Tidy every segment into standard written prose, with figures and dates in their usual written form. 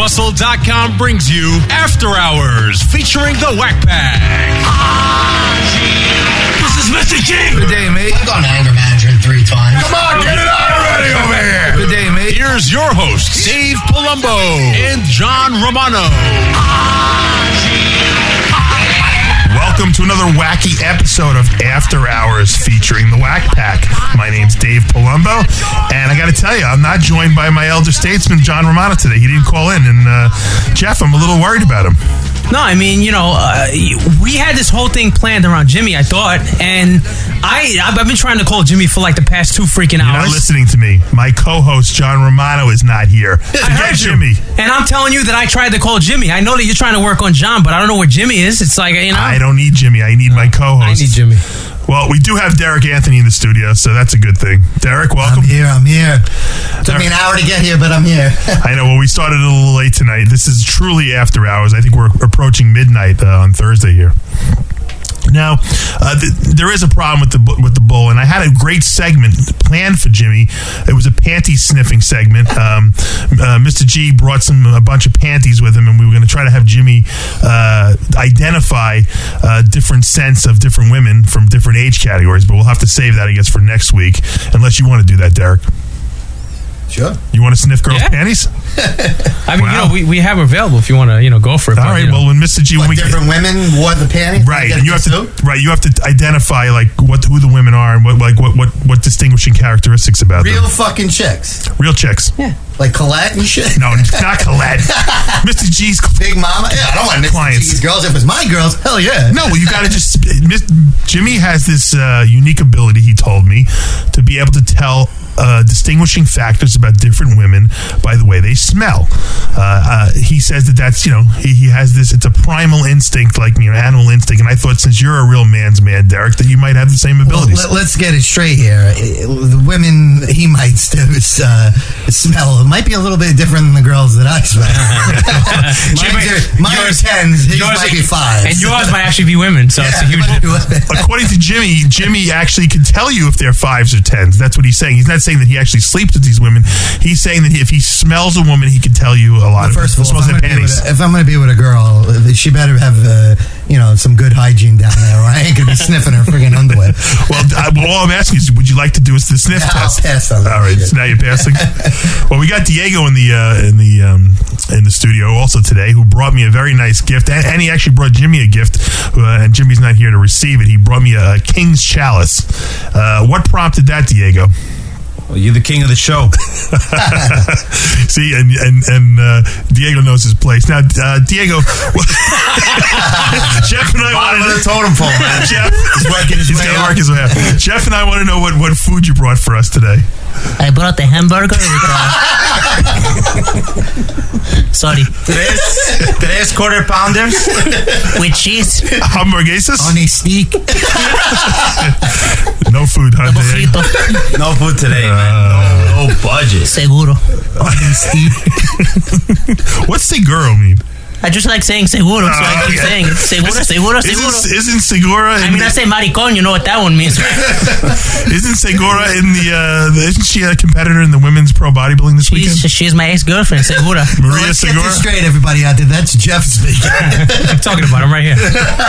ChumbaCastle.com brings you After Hours featuring the Whack Pack. This is Mr. G. Good day, mate. I've gone to anger management 3 times. Come on, get it out already over here. Good day, mate. Here's your hosts, Dave Palumbo and John Romano. Welcome to another wacky episode of After Hours featuring the Whack Pack. My name's Dave Palumbo, and I got to tell you, I'm not joined by my elder statesman, John Romano, today. He didn't call in, and Jeff, I'm a little worried about him. No, I mean, we had this whole thing planned around Jimmy, I thought, and I've been trying to call Jimmy for like the past 2 freaking hours. You're not listening to me. My co-host, John Romano, is not here. Forget Jimmy. And I'm telling you that I tried to call Jimmy. I know that you're trying to work on John, but I don't know where Jimmy is. It's like, I don't need Jimmy. I need my co-host. I need Jimmy. Well, we do have Derek Anthony in the studio, so that's a good thing. Derek, welcome. I'm here. Took me an hour to get here, but I'm here. I know. Well, we started a little late tonight. This is truly After Hours. I think we're approaching midnight on Thursday here. Now, there is a problem with the bull, and I had a great segment planned for Jimmy. It was a panty sniffing segment. Mr. G brought a bunch of panties with him, and we were going to try to have Jimmy identify different scents of different women from different age categories. But we'll have to save that, I guess, for next week, unless you want to do that, Derek. Sure. You want to sniff girls' panties? I mean, we have available if you want to, go for it. All right. Well, when Mr. G, when we different women wore the panties, right? And you have to identify like who the women are and what distinguishing characteristics about them. Real fucking chicks. Real chicks. Yeah. Like Colette and shit. No, not Colette. Mr. G's Big Mama. Yeah, I don't want Mr. clients. G's girls. If it's my girls, hell yeah. No, well, you got to just. Jimmy has this unique ability. He told me to be able to tell distinguishing factors about different women by the way they smell. He says that's he has this. It's a primal instinct, like animal instinct. And I thought since you're a real man's man, Derek, that you might have the same abilities. Well, let's get it straight here. The women he might smell might be a little bit different than the girls that I smell. Mine are 10s. His might be 5s. And yours might actually be women. So it's a huge difference. According to Jimmy actually can tell you if they're 5s or 10s. That's what he's saying. He's not saying that he actually sleeps with these women. He's saying that if he smells a woman, he can tell you a lot. First of all, panties. if I'm going to be with a girl, she better have some good hygiene down there, or I ain't going to be sniffing her friggin' underwear. Well, all I'm asking is, would you like to do us the sniff test? I'll pass on that. All right, so now you're passing. Well, we got Diego in the studio also today, who brought me a very nice gift, and he actually brought Jimmy a gift, and Jimmy's not here to receive it. He brought me a King's Chalice. What prompted that, Diego? Well, you're the king of the show. See, and Diego knows his place. Now, Diego, Jeff and I want to totem pole, man. Jeff is working his way up. Jeff and I want to know what food you brought for us today. I brought the hamburger with sorry. Tres quarter pounders with cheese. Hamburguesas? On a steak. No food, huh? No food today, man. No budget. Seguro. On a steak. What's seguro mean? I just like saying seguro, so I keep saying it. Seguro. Isn't segura? I say maricon. You know what that one means, right? Isn't segura isn't she a competitor in the women's pro bodybuilding this weekend? She's my ex-girlfriend, Segura. Maria Let's Segura. get this straight, everybody out there. That's Jeff speaking. I'm talking about him right here.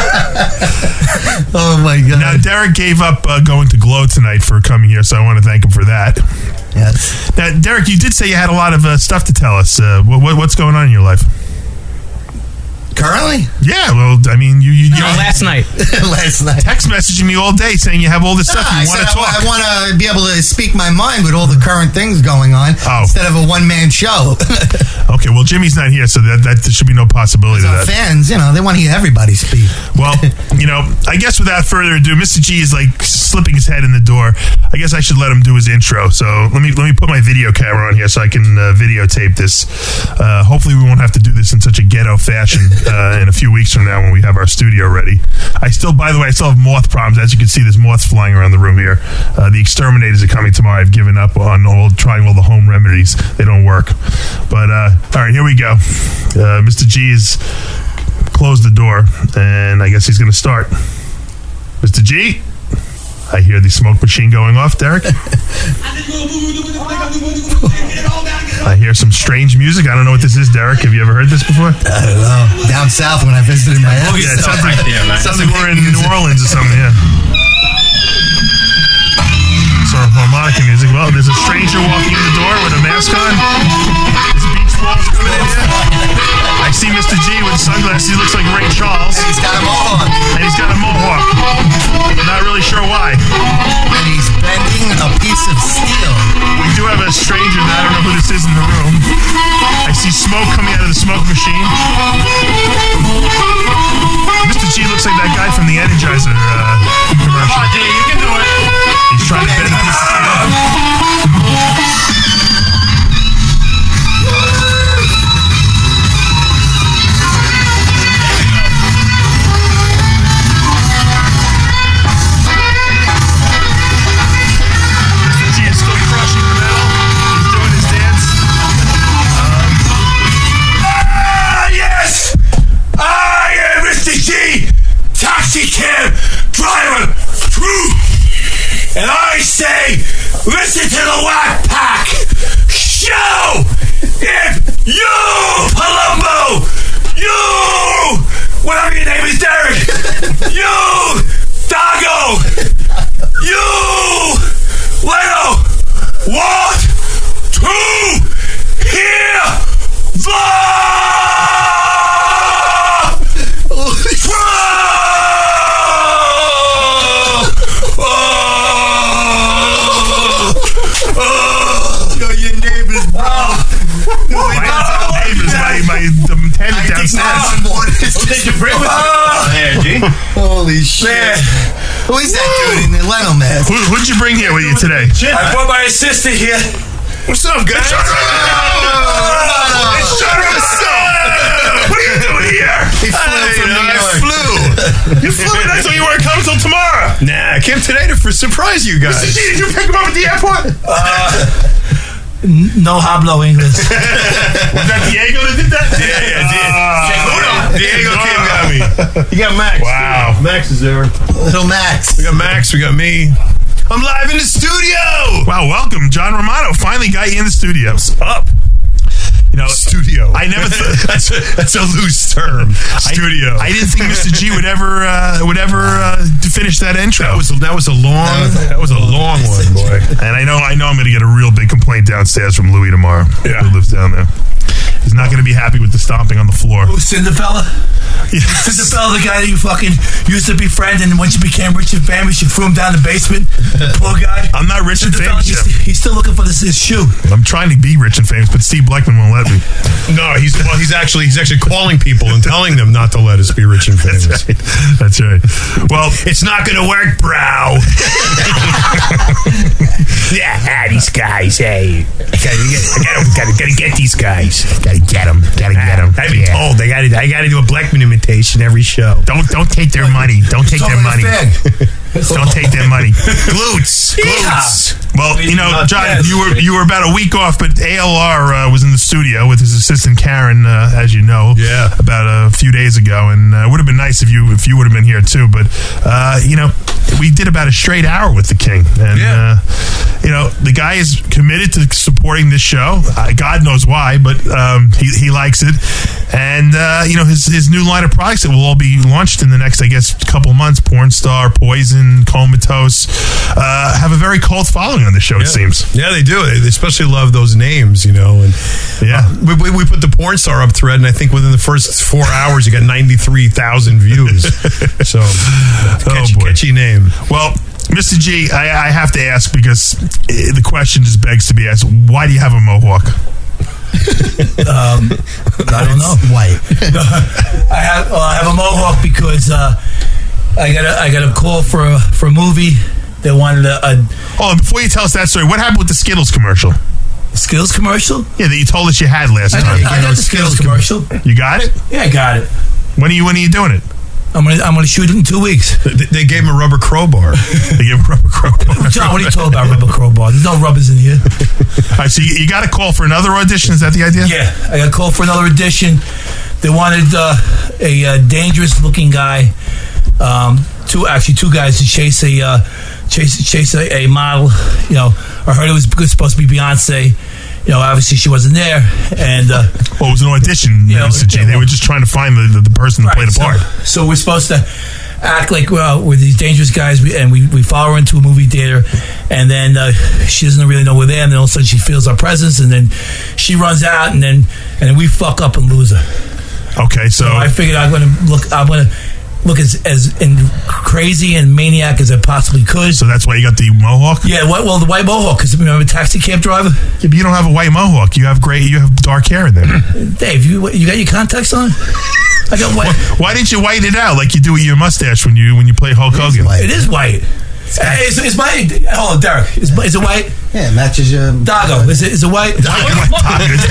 Oh my God! Now Derek gave up going to Glow tonight for coming here, so I want to thank him for that. Yes. Now, Derek, you did say you had a lot of stuff to tell us. What's going on in your life? Currently? Yeah, well, I mean, you last night. Last night. Text messaging me all day saying you have all this stuff you want to talk. I want to be able to speak my mind with all the current things going on instead of a one-man show. Okay, well, Jimmy's not here, so that there should be no possibility of that. Fans, they want to hear everybody speak. Well, I guess without further ado, Mr. G is like slipping his head in the door. I guess I should let him do his intro. So let me put my video camera on here so I can videotape this. Hopefully we won't have to do this in such a ghetto fashion in a few weeks from now when we have our studio ready. By the way, I still have moth problems. As you can see, there's moths flying around the room here. The exterminators are coming tomorrow. I've given up on trying all the home remedies. They don't work. But all right, here we go. Mr. G has closed the door, and I guess he's going to start. Mr. G? I hear the smoke machine going off, Derek. I hear some strange music. I don't know what this is, Derek. Have you ever heard this before? I don't know. Down south when I visited my ex. Yeah, it sounds like we're in New Orleans or something, yeah. Some harmonica music. Well, there's a stranger walking in the door with a mask on. His beach balls coming in here. I see Mr. G with sunglasses. He looks like Ray Charles. And he's got a mohawk. And he's got a mohawk. I'm not really sure why. And he's bending a piece of steel. We do have a stranger that I don't know who this is in the room. I see smoke coming out of the smoke machine. Mr. G looks like that guy from the Energizer commercial. Come on, D, you can do it. He's trying to bend a piece of steel. Cab driver, and I say, listen to the Whack Pack show. If you, Palumbo, you, whatever your name is, Derek, you, Dago, you, Leno, want to hear the Holy shit. Who is that dude in the Leno mask? Who'd you bring here with you today? I brought my assistant here. What's up, guys? What's up? What are you doing here? He flew from New York. You flew in? I thought you weren't coming till tomorrow. Nah, I came today to surprise you guys. Mr. G, did you pick him up at the airport? No hablo English. Was that Diego that did that? Yeah, Diego came and got me. You got Max. Wow. Too. Max is there. Little Max. We got Max, we got me. I'm live in the studio. Wow, welcome. John Romano finally got you in the studio. Up. You know, Studio. I never that's a loose term. Studio. I didn't think Mr. G would ever finish that intro. That was a long one, boy. And I know I'm going to get a real big complaint downstairs from Louis tomorrow. Yeah. Who lives down there. He's not going to be happy with the stomping on the floor. Who's Cinderella? Yes. Cinderella, the guy that you fucking used to be friend, and once you became rich and famous, you threw him down the basement. Poor guy. I'm not rich and famous yet. He's still looking for his shoe. I'm trying to be rich and famous, but Steve Blackman won't let me. No, he's actually calling people and telling them not to let us be rich and famous. That's right. Well, it's not going to work, bro. Yeah, these guys. Hey, gotta get these guys. Gotta get them. I've been told I gotta do a Blackman imitation every show. Don't take their money. Don't take their money. Don't take their money. Glutes. Well, you know, John, you were about a week off, but ALR was in the studio with his assistant Karen, as you know, about a few days ago, and it would have been nice if you would have been here too. But you know, we did about a straight hour with the King, and you know, the guy is committed to supporting this show. God knows why, but he likes it, and you know, his new line of products that will all be launched in the next, I guess, couple months. Porn Star, Poison, Comatose, have a very cult following on the show. It seems. Yeah, they do. They especially love those names, you know. And we put the Porn Star up thread, and I think within the first 4 hours, you got 93,000 views. So, catchy name. Well, Mr. G, I have to ask, because the question just begs to be asked: why do you have a mohawk? I don't know. White. I have a mohawk because I got a call for a movie. They wanted before you tell us that story, what happened with the Skittles commercial? Skills commercial? Yeah, that you told us you had last time. I got the Skills commercial. You got it? Yeah, I got it. When are you doing it? I'm gonna shoot it in 2 weeks. They gave him a rubber crowbar. They gave him a rubber crowbar. John, what are you talking about, rubber crowbar? There's no rubbers in here. All right, so you got a call for another audition. Is that the idea? Yeah, I got a call for another audition. They wanted a dangerous looking guy, two guys to chase a chase a model. You know, I heard it was supposed to be Beyonce. You know, obviously she wasn't there, and well, it was an audition, Mr. G. They were just trying to find the person to play the part. So we're supposed to act like we're these dangerous guys, and we follow her into a movie theater, and then she doesn't really know we're there, and then all of a sudden she feels our presence, and then she runs out, and then we fuck up and lose her. Okay, so I figured I'm gonna look as crazy and maniac as I possibly could. So that's why you got the mohawk? Yeah, well, the white mohawk, because remember taxi cab driver? Yeah, but you don't have a white mohawk. You have dark hair in there. Dave, you got your contacts on? I got white. Why didn't you whiten it out like you do with your mustache when you play Hulk Hogan? It is white. Is my Derek? Is it white? Yeah, it matches your Dago. Is it white? Dago. It's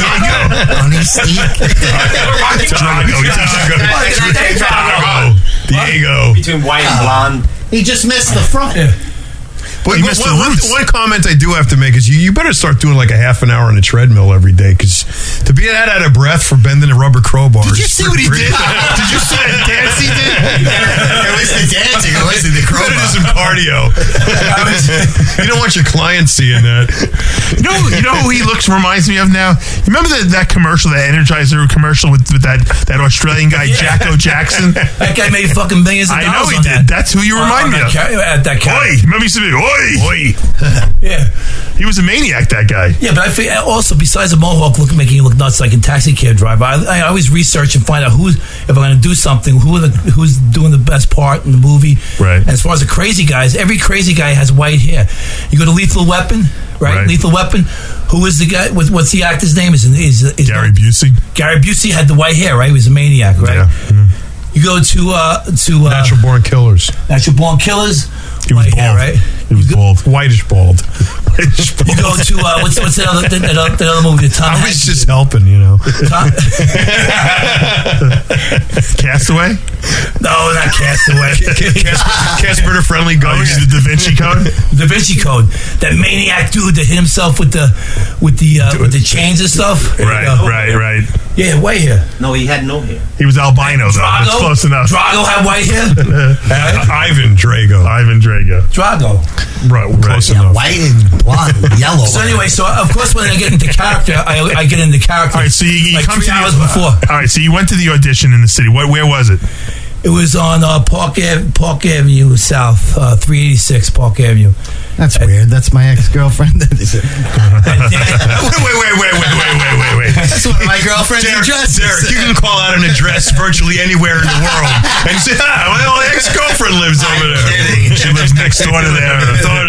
Diego. Between white and blonde. He just missed the front. Yeah. But one comment I do have to make is you better start doing like a half an hour on a treadmill every day, because to be that out of breath for bending a rubber crowbar. Did you see what he did? Did you see that dance he did? It was the dancing. It wasn't the crowbar. Better do some cardio. You don't want your clients seeing that. You know who he reminds me of now? You remember that commercial, that Energizer commercial with that Australian guy, Jacko Jackson? That guy made fucking millions of dollars. I know he That. did. That's who you remind me of. At that Oi! Remember he said, oi! Yeah. He was a maniac, that guy. Yeah, but I think also, besides the mohawk making you look nuts like in Taxi Cab Driver, I always research and find out if I'm going to do something, who's doing the best part in the movie. Right. And as far as the crazy guys, every crazy guy has white hair. You go to Lethal Weapon, right? Lethal Weapon. Who is the guy? What's the actor's name? Is Gary Busey. Gary Busey had the white hair, right? He was a maniac, right? Yeah. You go to Natural Born Killers. Natural Born Killers. He was bald. Hair, right? He was bald. Whitish bald. You go to what's that other movie? I was just helping, you know. Castaway? No, not Castaway. Casper the Friendly Ghost. The Da Vinci Code. Da Vinci Code. That maniac dude that hit himself with the chains and stuff. Right. Yeah, white hair. No, he had no hair. He was albino, though. Drago? That's close enough. Drago had white hair. Ivan Drago. Drago. Right, close enough. White and blonde, yellow. So anyway, of course when I get into character, I get into character. All right, so you like come 3 to hours before. All right, so you went to the audition in the city. Where was it? It was on Park Avenue South, 386 Park Avenue. That's weird. That's my ex-girlfriend. Wait. That's one of my girlfriend's addresses. Derek, you can call out an address virtually anywhere in the world and say, my old ex-girlfriend lives over there. Kidding. She lives next door to there.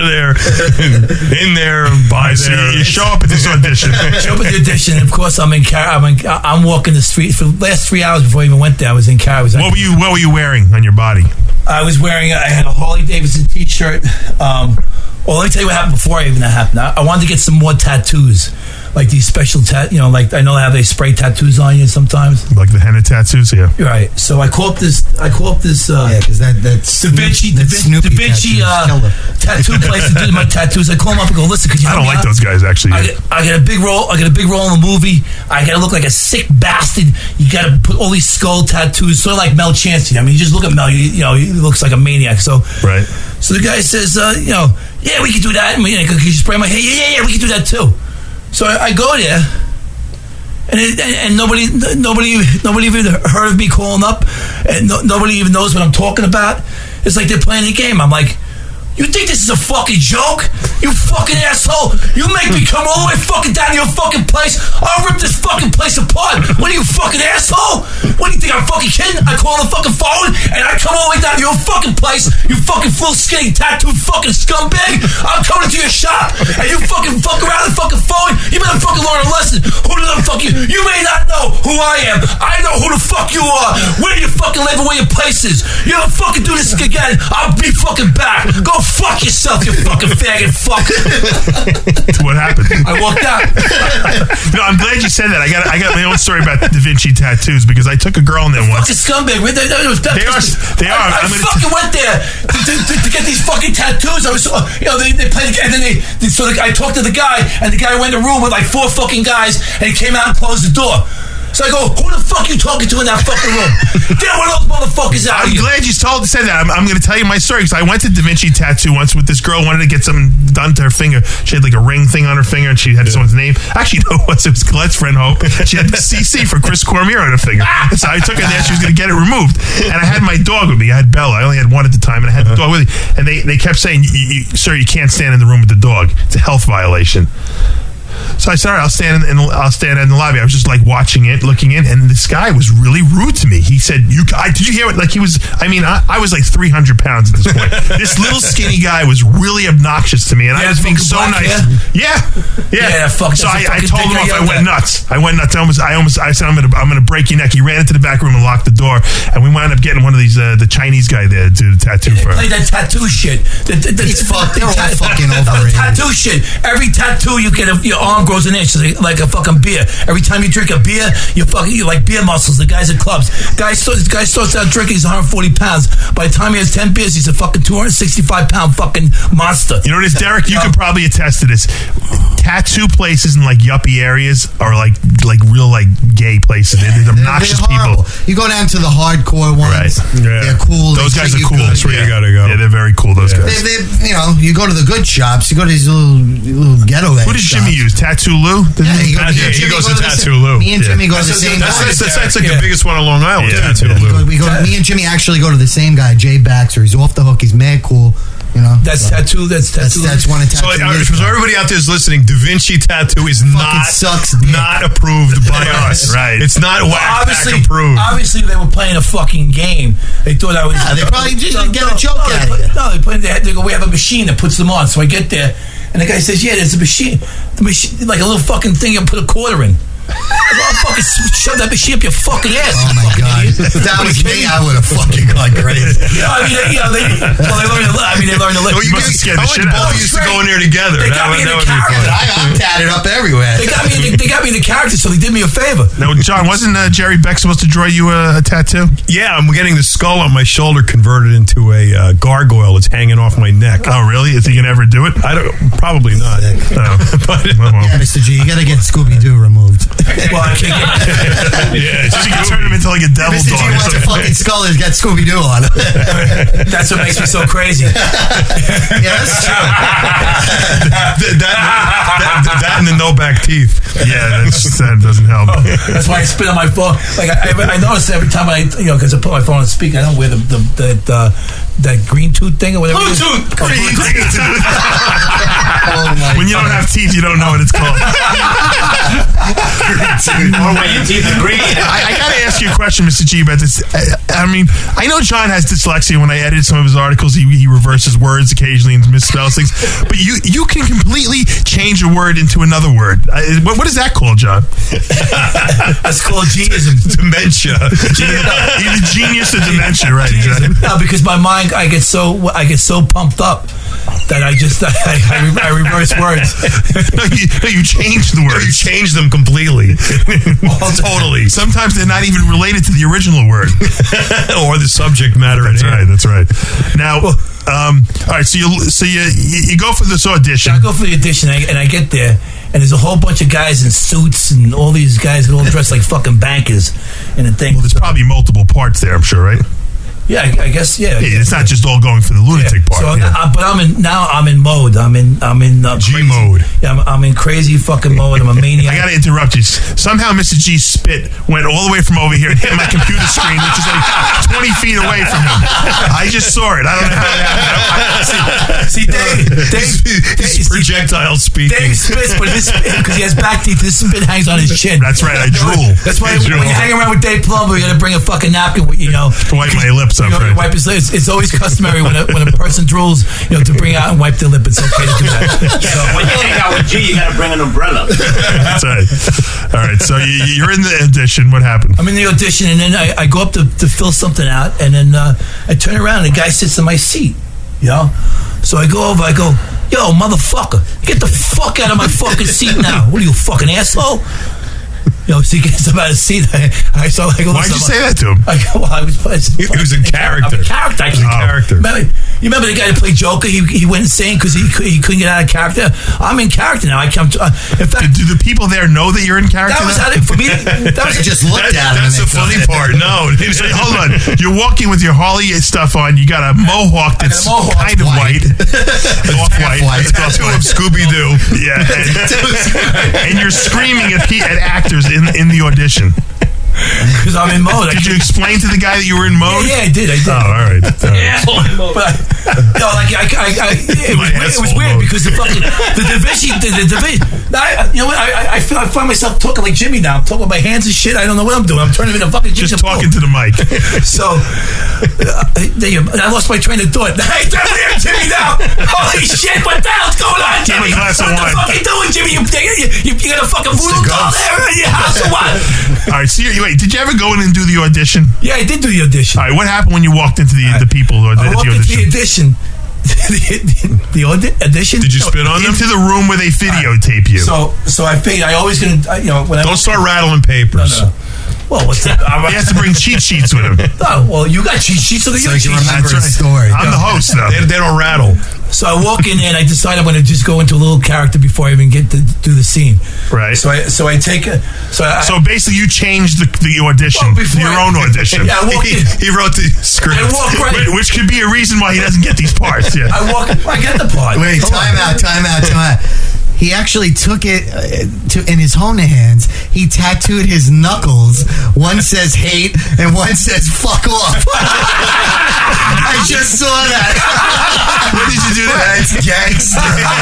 In there, by there. You show up at this audition. Of course, I'm walking the street for the last 3 hours before I even went there. I was in car. What were you wearing on your body? I had a Harley Davidson t-shirt. Well, let me tell you what happened before even that happened. I wanted to get some more tattoos, like these special like I know how they spray tattoos on you sometimes, like the henna tattoos. Yeah, right. So I call up this. Yeah, because that's Da Vinci tattoo place to do my tattoos. I call them up and go, listen, could you? I don't like those guys actually. I got a big role. I got a big role in the movie. I got to look like a sick bastard. You got to put all these skull tattoos, sort of like Mel Chancey. I mean, you just look at Mel. He looks like a maniac. So right. So the guy says, yeah, we can do that. And could you spray my hair? Yeah, we can do that too. So I go there, and nobody even heard of me calling up, and nobody even knows what I'm talking about. It's like they're playing a game. I'm like, you think this is a fucking joke? You fucking asshole! You make me come all the way fucking down to your fucking place. I'll rip this fucking place apart. What are you, fucking asshole? What do you think, I'm fucking kidding? I call the fucking phone and I come all the way down to your fucking place. You fucking full skinny tattooed fucking scumbag. I'm coming to your shop and you fucking fuck around the fucking phone. You better fucking learn a lesson. Who the fuck you? You may not know who I am. I know who the fuck you are. Where you fucking live and where your place is. You don't fucking do this again. I'll be fucking back. Go fuck yourself, you fucking faggot fuck. What happened? I walked out. No, I'm glad you said that. I got my own story about Da Vinci tattoos because I took a girl in there once. Fucking scumbag. They are. I fucking went there to get these fucking tattoos. I was, they played, and then I talked to the guy, and the guy went in the room with like 4 fucking guys, and he came out and closed the door. So I go, who the fuck you talking to in that fucking room? Get one of those motherfuckers out I'm of here. glad you said that. I'm going to tell you my story because I went to Da Vinci Tattoo once with this girl, wanted to get something done to her finger. She had like a ring thing on her finger and she had someone's name. Actually, no, it was Colette's friend Hope. She had CC for Chris Cormier on her finger. So I took her there. She was going to get it removed. And I had my dog with me. I had Bella. I only had one at the time, and I had the dog with me. And they kept saying, sir, you can't stand in the room with the dog. It's a health violation. So I said, all right, I'll stand in the lobby. I was just like watching it, looking in, and this guy was really rude to me. He said, did you hear it? Like he was, I was like 300 pounds at this point. This little skinny guy was really obnoxious to me, and I was being so nice. Yeah. So I told him off. I went nuts. I said, I'm gonna break your neck. He ran into the back room and locked the door, and we wound up getting one of these, the Chinese guy there to do the tattoo for him. Play that tattoo shit. It's fucked. They're all fucking overrated. Tattoo shit. Every tattoo you get, your arm grows an inch like a fucking beer. Every time you drink a beer, you like beer muscles. The guys at clubs. Guy starts out drinking. He's 140 pounds. By the time he has 10 beers, he's a fucking 265 pound fucking monster. You know what it is, Derek? You could probably attest to this. Tattoo places in like yuppie areas are like real like gay places. They're obnoxious people. You go down to the hardcore ones. Right. Yeah. They're cool. Those guys are cool. That's where you gotta go. Yeah, they're very cool. Those guys. You go to the good shops. You go to these little ghetto. Who does Jimmy use? Tattoo Lou? He goes to Tattoo Lou. Me and Jimmy go to the same guy. That's like the biggest one on Long Island. Tattoo Lou. Me and Jimmy actually go to the same guy, Jay Baxter. He's off the hook. He's mad cool. You know, that's tattoo. That's one of Tattoo. So everybody out there is listening. Da Vinci Tattoo is not approved by us. Right? It's not Whack-Pack approved. Obviously, they were playing a fucking game. They thought I was. Yeah, they probably just get a joke out of it. No, they go. We have a machine that puts them on. So I get there, and the guy says, "Yeah, there's a machine. The machine, like a little fucking thing you put a quarter in." I'll fucking shove that machine up your fucking ass. Oh my god! If that was me, I would have fucking gone crazy. They learned to live. You must have scared the shit out of us. We used to go in there together. They got me in the character. I'm tatted up everywhere. They got me in the character, so they did me a favor. Now, John, wasn't Jerry Beck supposed to draw you a tattoo? Yeah, I'm getting the skull on my shoulder converted into a gargoyle. It's hanging off my neck. Oh, really? Is he gonna ever do it? I don't. Probably not. No. Yeah, Mr. G, you got to get Scooby Doo removed. Well, I can't get. So you can turn him into like a devil Mr. G dog. wants a fucking skull that's got Scooby Doo on it. That's what makes me so crazy. Yeah, that's true. that and the no back teeth. Yeah, that doesn't help. That's why I spit on my phone. Like I notice every time because I put my phone on speaker, I don't wear that green tooth thing or whatever. Bluetooth. Green tooth. Oh when you don't have teeth, you don't know what it's called. Or when your teeth are green. I got to ask you a question, Mr. G, about this. I mean, I know John has dyslexia. When I edit some of his articles, he reverses words occasionally and misspells things. But you can completely change a word into another word. What is that called, John? That's called geniusm. Dementia. Either genius or dementia, right? Exactly. No, because my mind, I get so pumped up that I reverse words. No, you change the words. You change them completely. Totally. Sometimes they're not even related to the original word or the subject matter. That's right. Now, all right. So you go for this audition. I go for the audition, and I get there, and there's a whole bunch of guys in suits, and all these guys all dressed like fucking bankers, and the thing. Well, there's probably multiple parts there, I'm sure, right? Yeah, I guess. Yeah, it's not just all going for the lunatic part. So, but I'm in mode. I'm in G mode. Yeah, I'm in crazy fucking mode. I'm a maniac. I got to interrupt you. Somehow, Mr. G's spit went all the way from over here and hit my computer screen, which is like 20 feet away from him. I just saw it. I don't know how it happened. See, Dave projectile speaking. Dave spits, but because he has back teeth, this spit hangs on his chin. That's right. I drool. That's why when you hang around with Dave Plumber, you got to bring a fucking napkin with you know to wipe my lips. Wipe his lips. It's always customary when a person drools, to bring out and wipe their lip. It's okay to do that. So when you hang out with G, you got to bring an umbrella. That's right. All right. So you're in the audition. What happened? I'm in the audition, and then I go up to fill something out, and then I turn around, and the guy sits in my seat. So I go over. I go, "Yo, motherfucker, get the fuck out of my fucking seat now! What are you, fucking asshole?" so he gets about a seat. I saw like. Why'd you say that to him? I was. He was in character. I'm a character. He was in character. You remember the guy that played Joker? He went insane because he couldn't get out of character. I'm in character now. I come. In fact, do the people there know that you're in character? That was how for me. That was just looked at him. That's the funny part. No, he's like, hold on. You're walking with your Harley stuff on. You got a mohawk that's kind of white, off-white. Tattoo of Scooby-Doo. Yeah, and you're screaming at actors in the audition. Because I'm in mode. Did you explain to the guy that you were in mode? Yeah, I did. Oh, all right. Yeah, but it was weird because the division. I find myself talking like Jimmy now. I'm talking with my hands and shit. I don't know what I'm doing. I'm turning into fucking just talking to the mic. So I lost my train of thought. I definitely am Jimmy now. Holy shit! What the hell's going on, Jimmy? What the fuck you doing, Jimmy? You got a fucking voodoo doll there in your house or what? All right. So wait, did you ever go in and do the audition? Yeah, I did do the audition. All right, what happened when you walked into the people who did the audition? Into the audition. the audition. Did you spit on them? Into the room where they videotape you. So I figured I always gonna when don't start rattling papers. No. Well, what's that? He has to bring cheat sheets with him. Oh, well, you got cheat sheets, so you can remember the story. I'm the host, though. They don't rattle. So I walk in there and I decide I'm going to just go into a little character before I even get to do the scene. Right. So I take a. So basically, you changed the audition, your own audition. Yeah, I walk in. He wrote the script. I walk right. Which could be a reason why he doesn't get these parts. Yeah. I get the part. Wait, time out. He actually took it in his own hands. He tattooed his knuckles. One says hate and one says fuck off. I just saw that. When did you do that? That's gangster.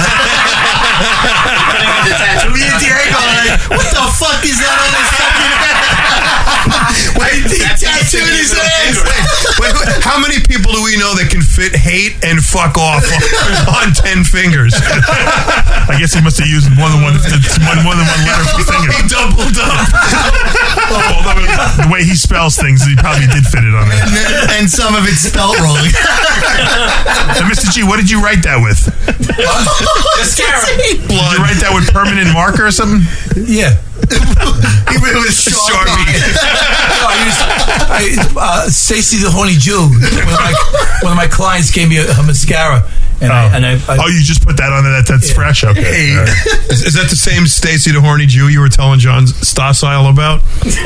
Me and Diego are like, what the fuck is that on his fucking head? He tattooed his hands. Wait, how many people do we know that can fit hate and fuck off on 10 fingers? I guess he must have used more than one letter per finger. He doubled up. The way he spells things, he probably did fit it on there. And some of it's spelled wrong. And Mr. G, what did you write that with? Mascara. Did you write that with permanent marker or something? Yeah. He went with Sharpie. Stacey the Horny Jew. One of my clients gave me a mascara. You just put that on there? That's fresh? Okay. Hey. Right. Is that the same Stacey the Horny Jew you were telling John Stossile about?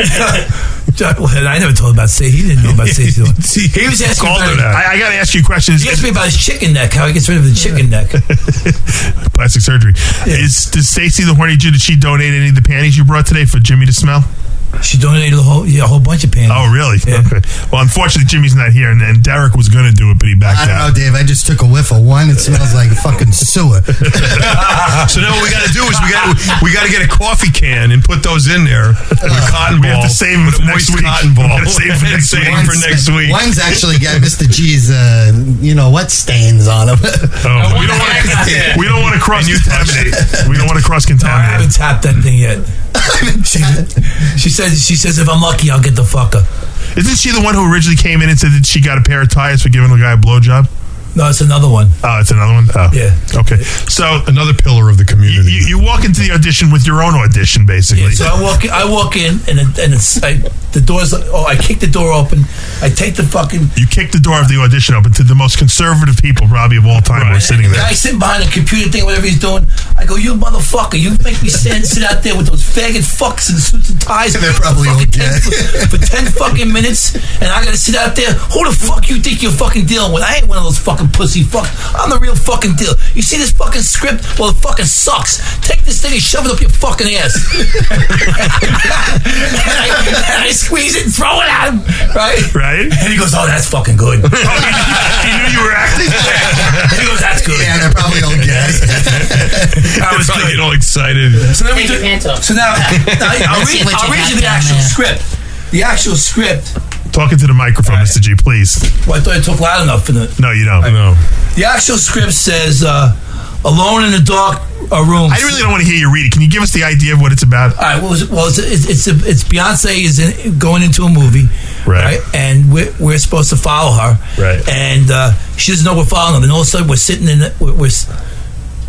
I never told about Stacey. He didn't know about Stacey. He was asking about I got to ask you questions. He asked me about his chicken neck, how he gets rid of the chicken neck. Plastic surgery. Yeah. Does Stacey the Horny Jew, did she donate any of the panties you brought today for Jimmy to smell? She donated a whole bunch of panties. Oh, really? Yeah. Okay. Well, unfortunately, Jimmy's not here, and Derek was going to do it, but he backed out. I don't know, Dave. I just took a whiff of one. It smells like a fucking sewer. So now what we got to do is we got to get a coffee can and put those in there with a cotton ball. We have to save them for next week. Cotton ball. We save them for next week. One's actually got Mr. G's, stains on them. We don't want to cross-contaminate. We don't want to cross-contaminate. I haven't tapped that thing yet. She says if I'm lucky, I'll get the fucker. Isn't she the one who originally came in and said that she got a pair of tires for giving a guy a blowjob? No, it's another one. Oh, it's another one? Oh. Yeah. Okay. So another pillar of the community. You walk into the audition with your own audition, basically. Yeah, so I walk in and the door's. I kick the door open. I take the fucking. You kick the door of the audition open to the most conservative people probably of all time. Right. Were sitting there. The guy sitting behind a computer thing, whatever he's doing. I go, you motherfucker! You make me sit out there with those faggot fucks in suits and ties. They're probably okay. For 10 fucking minutes, and I gotta sit out there. Who the fuck you think you're fucking dealing with? I ain't one of those fucking pussy fuck. I'm the real fucking deal. You see this fucking script? Well, it fucking sucks. Take this thing and shove it up your fucking ass. and I squeeze it and throw it at him. Right? And he goes, oh, that's fucking good. He knew you were acting? He goes, that's good. Yeah, they're probably all guessed. I was getting all excited. So then I'll read you the actual script. The actual script. Talking to the microphone, right. Mr. G, please. Well, I thought I talked loud enough for the. No, you don't. No. The actual script says, "Alone in a dark room." I really don't want to hear you read it. Can you give us the idea of what it's about? All right. It's Beyonce is going into a movie, right? And we're supposed to follow her, right? And she doesn't know we're following her. And all of a sudden, we're sitting in.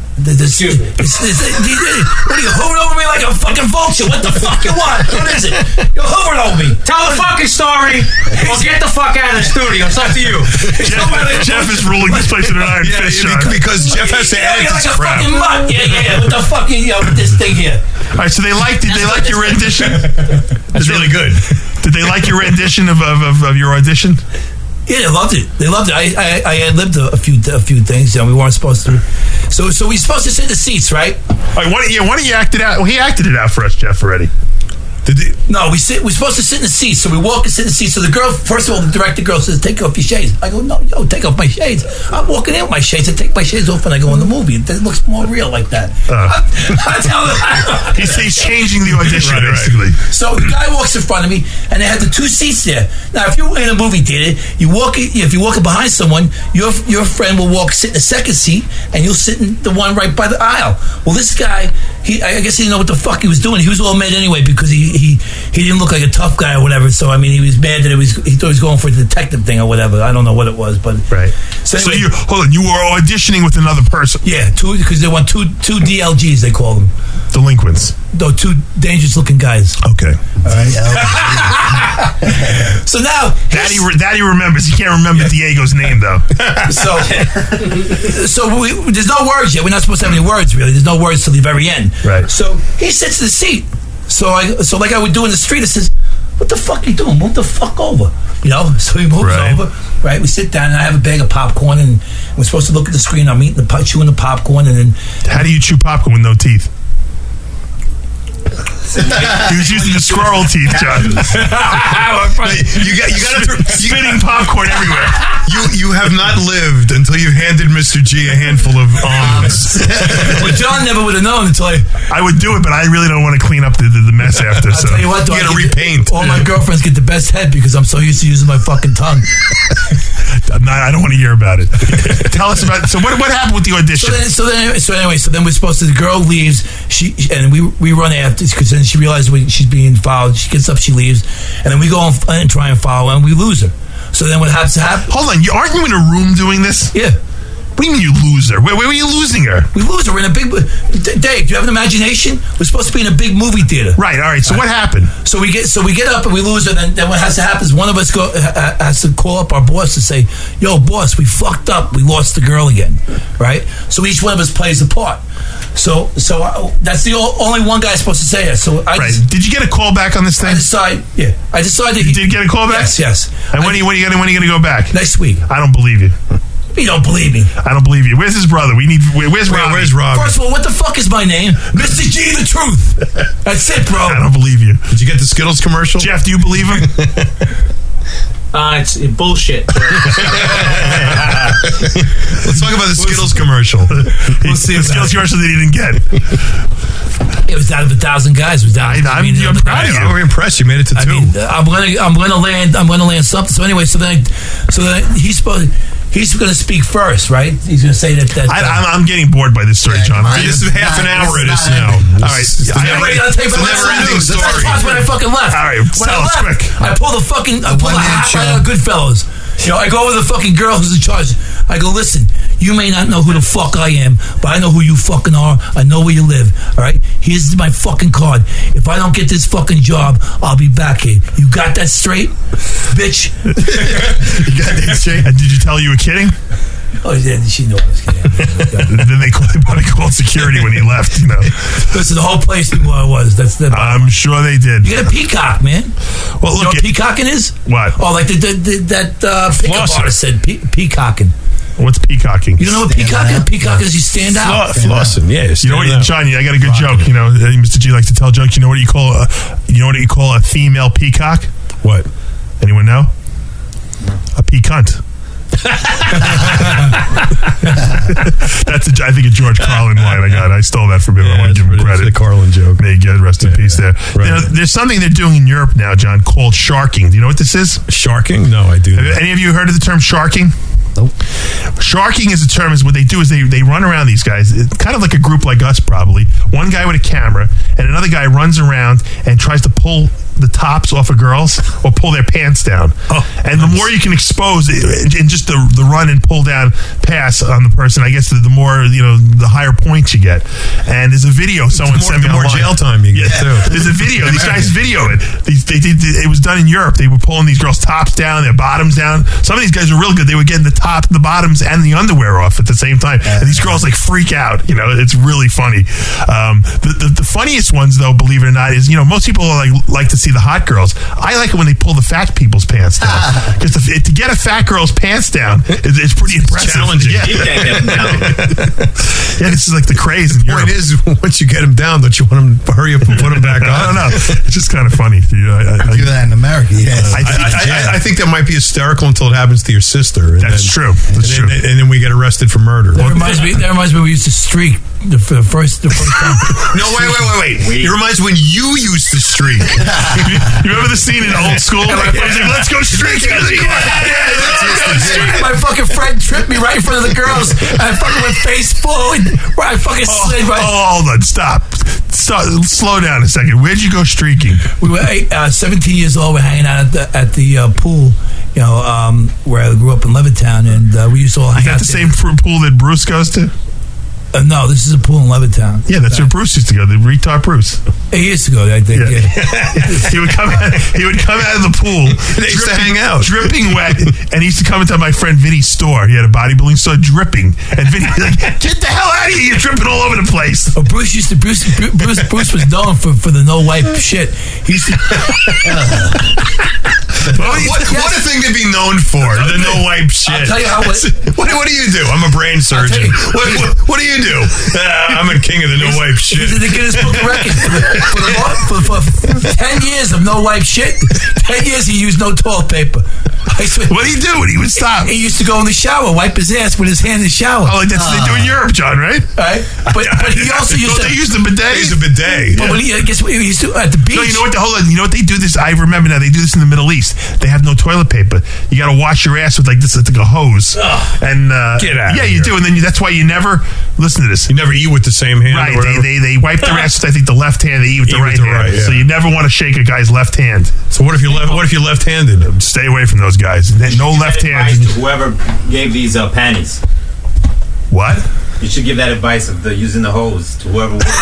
What are you hovering over me like a fucking vulture? What the fuck you want? What is it? You're hovering over me. Tell the fucking story or get the fuck out of the studio. It's up to you. Jeff is ruling this place in an iron fist. Because Jeff has to edit You're like this a crap. fucking mutt. Yeah. What the fuck with this thing here? All right, so did they like your rendition? That's really good. Did they like your rendition of your audition? Yeah, they loved it. I had lived a few things. We weren't supposed to. So we supposed to sit in the seats, right? All right, why don't you act it out? Well, he acted it out for us, Jeff, already. No, we're supposed to sit in the seats. So we walk and sit in the seats. So the girl, first of all, the director girl says, "Take off your shades." I go, "No, take off my shades." I'm walking in with my shades. I take my shades off and I go in the movie. It looks more real like that. I tell them. He's changing the audition, basically. So the guy walks in front of me, and they had the two seats there. Now, if you're in a movie theater, if you're walking behind someone, your friend will sit in the second seat, and you'll sit in the one right by the aisle. Well, this guy, I guess he didn't know what the fuck he was doing. He was all mad anyway because he didn't look like a tough guy or whatever. So I mean, he was mad that he thought he was going for a detective thing or whatever. I don't know what it was, but right. So anyway, you were auditioning with another person. Yeah, because they want two DLGs. They call them delinquents. No, two dangerous looking guys. Okay. All right. So now Daddy remembers. He can't remember Diego's name though. So there's no words yet. We're not supposed to have any words really. There's no words till the very end. Right. So he sits in the seat. So like I would do in the street, I says, "What the fuck are you doing? Move the fuck over." So he moves over. Right. We sit down and I have a bag of popcorn and we're supposed to look at the screen. I'm chewing the popcorn and then. How do you chew popcorn with no teeth? He was using the squirrel teeth, John. You got spitting popcorn everywhere. You have not lived until you've handed Mr. G a handful of almonds. Well, John never would have known until I would do it, but I really don't want to clean up the mess after. I'll tell you what, you got to repaint. All my girlfriends get the best head because I'm so used to using my fucking tongue. I don't want to hear about it. Tell us about. So what happened with the audition? So then we're supposed to. The girl leaves. And we run after because then she realizes she's being followed. She gets up, she leaves, and then we go and try and follow, and we lose her. So then what happens to happen? Hold on, aren't you in a room doing this? Yeah. What do you mean you lose her? Where were you losing her? We lose her in a big... Dave, do you have an imagination? We're supposed to be in a big movie theater. Right, all right. So what happened? So we get up and we lose her. Then what has to happen is one of us has to call up our boss and say, "Yo, boss, we fucked up. We lost the girl again." Right? So each one of us plays a part. So that's the only one guy supposed to say it. So did you get a call back on this thing? I decided you did get a call back. Yes. And when are you going to go back? Next week. I don't believe you. You don't believe me. I don't believe you. Where's his brother? Where's Rob? Where's Rob? First of all, what the fuck is my name? Mr. G, the truth. That's it, bro. I don't believe you. Did you get the Skittles commercial? Jeff, do you believe him? It's bullshit. Let's talk about the Skittles commercial. We'll see the Skittles commercial that he didn't get. It was out of 1,000 guys. It was down. I'm proud of you. We're impressed. You made it to 2. I'm gonna land something. So anyway, so then he's going to speak first, right? He's going to say that. I'm getting bored by this story, John. This is half an hour of this now. All right. It's a never-ending story. That's when I fucking left. All right, tell us quick. I pull the hat right out of Goodfellas. I go over the fucking girl who's in charge. I go, "Listen, you may not know who the fuck I am, but I know who you fucking are. I know where you live. All right? Here's my fucking card. If I don't get this fucking job, I'll be back here. You got that straight, bitch?" You got that straight? And did you tell her you were kidding? Oh, yeah, she knew I was kidding. Then they called security when he left. Listen, the whole place knew who I was. I'm sure they did. You got a peacock, man. Well, you know what peacocking is? What? Oh, like that pickup artist said, peacocking. What's peacocking? You don't know what peacocking is? Peacocking is you stand out. Flossing, yeah. You know what, John? I got a good joke. Mr. G likes to tell jokes. You know what you call a female peacock? What? Anyone know? A peacunt. That's I think a George Carlin line I stole that from him. I want to give him credit. It's a Carlin joke. May God rest in peace there. Right. There's something they're doing in Europe now, John, called sharking. Do you know what this is? Sharking? No, I do. Have any of you heard of the term sharking? Nope. Sharking is a term. Is what they do is they run around these guys. It's kind of like a group like us, probably. One guy with a camera and another guy runs around and tries to pull the tops off of girls or pull their pants down. And the more you can expose and just the run and pull down pass on the person, I guess the more, the higher points you get. And there's a video someone sent me the more online. jail time you get too. There's a video. These guys video it. It was done in Europe. They were pulling these girls' tops down, their bottoms down. Some of these guys were real good. They were getting the top, the bottoms, and the underwear off at the same time. And these girls freak out. It's really funny. The funniest ones, though, believe it or not, is most people like to see the hot girls. I like it when they pull the fat people's pants down, because to get a fat girl's pants down is pretty impressive. Challenging. Yeah. You can't get them down. Yeah, this is like the craze in Europe. Point is, once you get them down, don't you want them to hurry up and put them back on? I don't know. It's just kind of funny. I do that in America. Yes. I think that might be hysterical until it happens to your sister. That's true. That's true. And then we get arrested for murder. That reminds me. We used to streak the first time. No, wait. It reminds when you used to streak. You remember the scene in Old School? Let's go streaking. My fucking friend tripped me right in front of the girls. I fucking went face forward. I fucking slid right. Oh, hold on. Stop. Slow down a second. Where'd you go streaking? We were 17 years old. We're hanging out at the pool, where I grew up in Levittown, and we used to all hang out. Is that the same pool that Bruce goes to? No, this is a pool in Levittown. Yeah, that's where Bruce used to go. The retard Bruce. He used to go, I think. Yeah. He would come out of the pool. They used to hang out, dripping wet, and he used to come into my friend Vinny's store. He had a bodybuilding store, dripping, and Vinny was like, "Get the hell out of here! You're dripping all over the place." Oh, Bruce was known for the no wipe shit. He used to. What a thing to be known for, the no wipe shit. I'll tell you how. What do you do? I'm a brain surgeon. What do you do? I'm a king of the no wipe shit. He's in the Guinness Book of Records for 10 years of no wipe shit. 10 years he used no toilet paper. What did he do when he would stop? He used to go in the shower, wipe his ass with his hand in the shower. Oh, like that's what they do in Europe, John, right? Right. But he also used to. They use the bidet. They use a bidet. But when he used to at the beach. No, you know what? Hold on. You know what they do this? I remember now. They do this in the Middle East. They have no toilet paper. You got to wash your ass with like this. It's like a hose. And get out. Yeah, you do. And then that's why you never listen to this. You never eat with the same hand. Right. They wipe their ass with, I think, the left hand. They eat with the right hand. Yeah. So you never want to shake a guy's left hand. So what if you're left-handed? Stay away from those guys. No left hand. Whoever gave these panties. What? You should give that advice of using the hose to whoever wore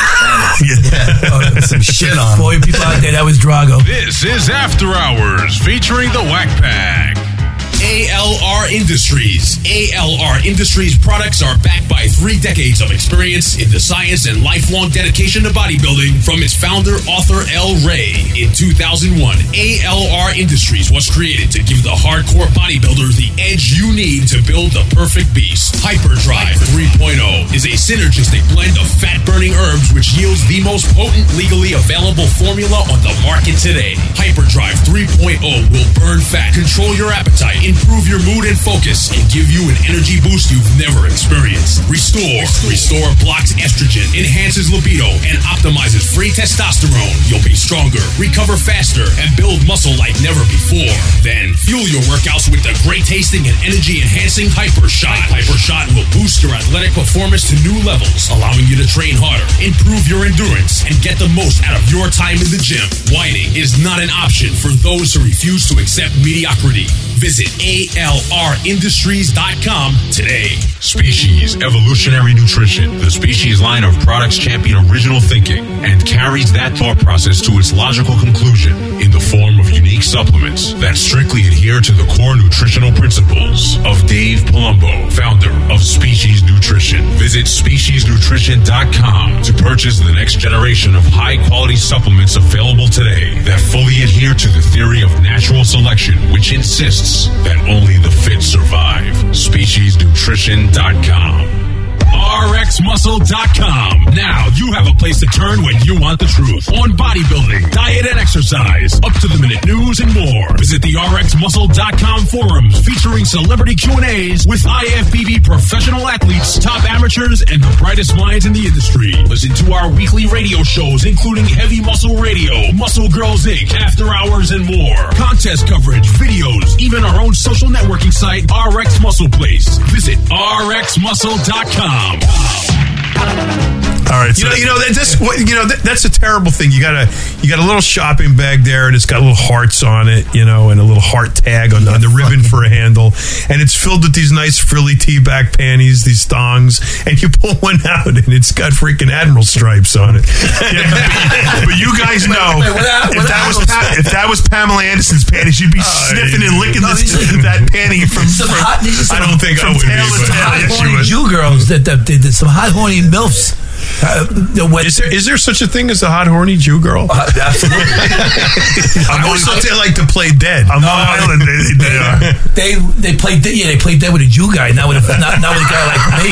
the panties. Some shit on. For you people out there, that was Drago. This is After Hours featuring the Whack Pack. ALR Industries. ALR Industries products are backed by 3 decades of experience in the science and lifelong dedication to bodybuilding from its founder, author L. Ray. In 2001, ALR Industries was created to give the hardcore bodybuilder the edge you need to build the perfect beast. Hyperdrive 3.0 is a synergistic blend of fat-burning herbs which yields the most potent legally available formula on the market today. Hyperdrive 3.0 will burn fat, control your appetite, improve your mood and focus, and give you an energy boost you've never experienced. Restore blocks estrogen, enhances libido, and optimizes free testosterone. You'll be stronger, recover faster, and build muscle like never before. Then fuel your workouts with the great tasting and energy enhancing Hypershot. Hypershot will boost your athletic performance to new levels, allowing you to train harder, improve your endurance, and get the most out of your time in the gym. Whining is not an option for those who refuse to accept mediocrity. Visit ALRindustries.com today. Species Evolutionary Nutrition. The Species line of products champion original thinking and carries that thought process to its logical conclusion in the form of unique supplements that strictly adhere to the core nutritional principles of Dave Palumbo, founder of Species Nutrition. Visit speciesnutrition.com to purchase the next generation of high-quality supplements available today that fully adhere to the theory of natural selection, which insists that only the fit survive. Speciesnutrition.com. RxMuscle.com. Now you have a place to turn when you want the truth on bodybuilding, diet, and exercise, up-to-the-minute news, and more. Visit the RxMuscle.com forums featuring celebrity Q&As with IFBB professional athletes, top amateurs, and the brightest minds in the industry. Listen to our weekly radio shows, including Heavy Muscle Radio, Muscle Girls Inc., After Hours, and more. Contest coverage, videos, even our own social networking site, RX Muscle Place. Visit RxMuscle.com. All right, so that's a terrible thing. You got a little shopping bag there, and it's got little hearts on it, and a little heart tag on the ribbon for a handle, and it's filled with these nice frilly tea-back panties, these thongs, and you pull one out, and it's got freaking admiral stripes on it. But you guys know, if that was Pamela Anderson's panties, you'd be sniffing and licking that panty from. I don't think I would be. Yes, you would. Jew girls that did some hot horny milfs. Is there such a thing as a hot horny Jew girl? Absolutely. I always thought they like to play dead. On Long Island, they are. They play dead with a Jew guy, not with a guy like me.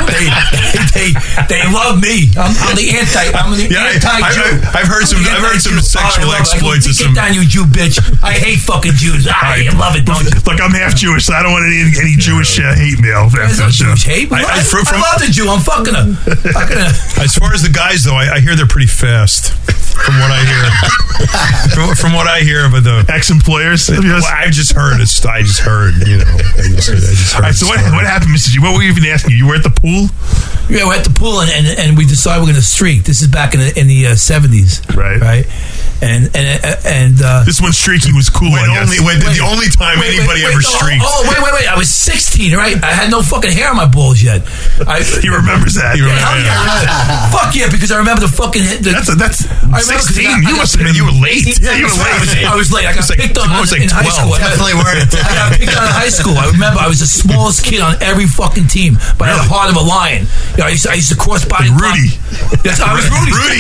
They love me. I'm the anti-Jew. I've heard some sexual exploits. Get down, you Jew bitch! I hate fucking Jews. I love it, don't you? Look, I'm half Jewish, so I don't want any Jewish hate mail. There's no Jewish hate. I love the Jew. I'm fucking him. As far as the guys, though, I hear they're pretty fast. From what I hear, from what I hear, but the ex-employers. I just heard it. I just heard. I just heard. All right, so what happened, Mr. G? What were you even asking? You were at the pool? Yeah, we're at the pool, and we decided we're going to streak. This is back in the 70s, right? And this one streaking was cool. The only time anybody ever streaked. Oh, wait! I was 16, right? I had no fucking hair on my balls yet. He remembers that. Fuck yeah, because I remember the fucking. That's 16. You must have been. You were late. Yeah, you were late. I was late. I got picked on in high school. Definitely weren't. I got picked on in high school. I remember I was the smallest kid on every fucking team, but I had the heart of a lion. I used to cross body. Rudy. Yes, I was Rudy. Rudy.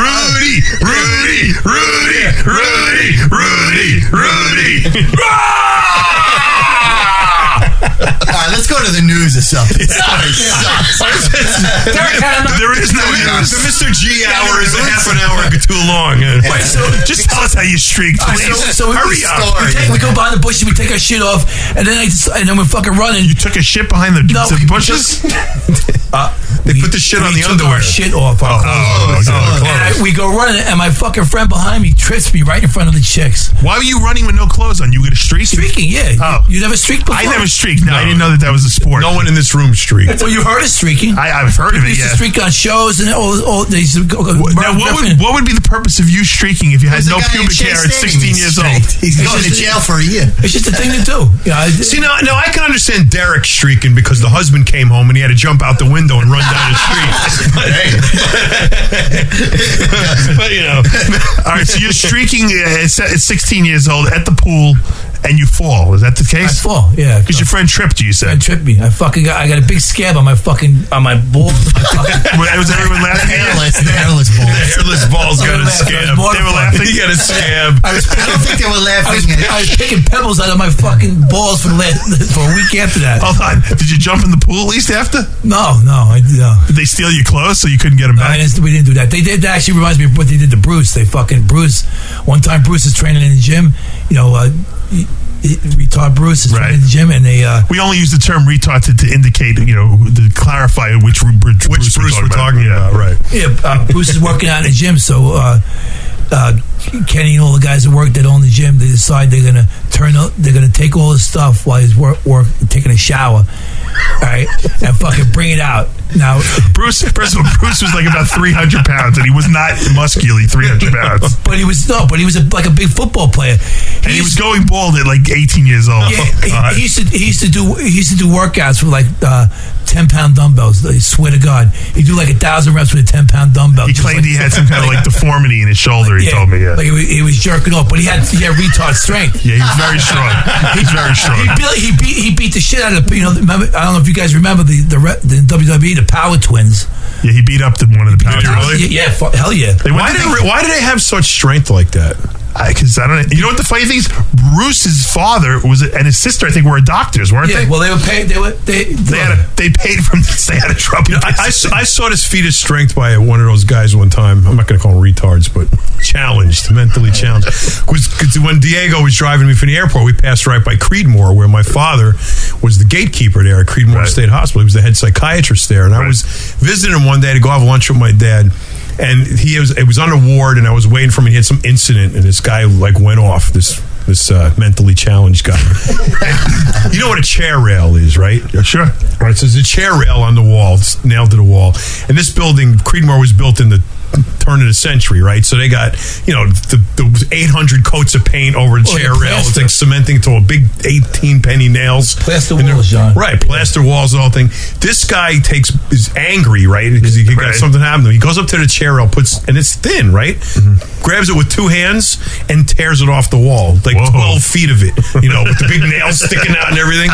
All right, let's go to the news or something. There is no news. The Mr. G hour is a half an hour too long. Wait, so just tell us how you streaked, please. So hurry up. We go behind the bushes, we take our shit off, and then we're fucking running. You took a shit behind the bushes? They put the shit on the underwear. Our shit off our clothes. And we go running, and my fucking friend behind me trips me right in front of the chicks. Why were you running with no clothes on? You were streaking? Streaking, yeah. Oh. You never streaked before? I never streaked. No, I didn't know that was a sport. No one in this room streaked. Well, you heard of streaking? I've heard of it, yeah. Used to streak on shows and all they used to go. Now, what would be the purpose of you streaking if you had no pubic hair at 16 years old? He's going to jail for a year. It's just a thing to do. See, now I can understand Derek streaking because the husband came home and he had to jump out the window and run down the street. But all right, so you're streaking at 16 years old at the pool, and you fall. Is that the case? I fall, yeah. Because your friend tripped you, said. Tripped me. I got a big scab on my balls. Was everyone laughing? The hairless balls. The hairless balls got a scab. They were laughing. He got a scab. I don't think they were laughing. I was picking pebbles out of my fucking balls for a week after that. Hold on. Did you jump in the pool at least after? No. Did they steal your clothes so you couldn't get them back? We didn't do that. That actually reminds me of what they did to Bruce. One time Bruce is training in the gym, retard Bruce is training in the gym, and we only use the term retard to indicate, to clarify which Bruce we're talking about. Right. Yeah, Bruce is working out in the gym, so Kenny and all the guys that work that own the gym, they decide they're gonna take all his stuff while he's taking a shower, all right, and fucking bring it out. Now, Bruce was like about 300 pounds, and he was not muscularly 300 pounds. But he was like a big football player. And he was going bald at like 18 years old. Yeah, he used to do workouts with like 10-pound dumbbells. I swear to God, he'd do like 1,000 reps with a 10-pound dumbbell. He claimed he had some kind of like deformity in his shoulder. He told me, like he was jerking off, but he had retard strength. Yeah, he was very strong. He's very strong. He beat the shit out of remember, I don't know if you guys remember the WWE, the Power Twins. Yeah, he beat up one of the Power Twins. Really? Yeah, hell yeah. Why do they have such strength like that? Because I don't. You know what the funny thing is? Bruce's father and his sister, I think, were doctors, weren't they? Well, they were paid. They paid from the stay out of trouble. I saw this feat of strength by one of those guys one time. I'm not going to call them retards, but mentally challenged. Because when Diego was driving me from the airport, we passed right by Creedmoor, where my father was the gatekeeper there at Creedmoor State Hospital. He was the head psychiatrist there, and I was visiting him one day to go have lunch with my dad. And it was on a ward, and I was waiting for him. He had some incident, and this guy like went off. This this mentally challenged guy. You know what a chair rail is, right? Yeah, sure. Right, so there's a chair rail on the wall, it's nailed to the wall. And this building, Creedmoor, was built in the turn of the century, right? So they got, the 800 coats of paint over the chair rail. It's like cementing to a big 18 penny nails. Plaster walls, John. Right, plaster walls, the whole thing. This guy is angry, right? Because he got something happen to him. He goes up to the chair rail, and it's thin, right? Mm-hmm. Grabs it with 2 hands and tears it off the wall. Like 12 feet of it, with the big nails sticking out and everything.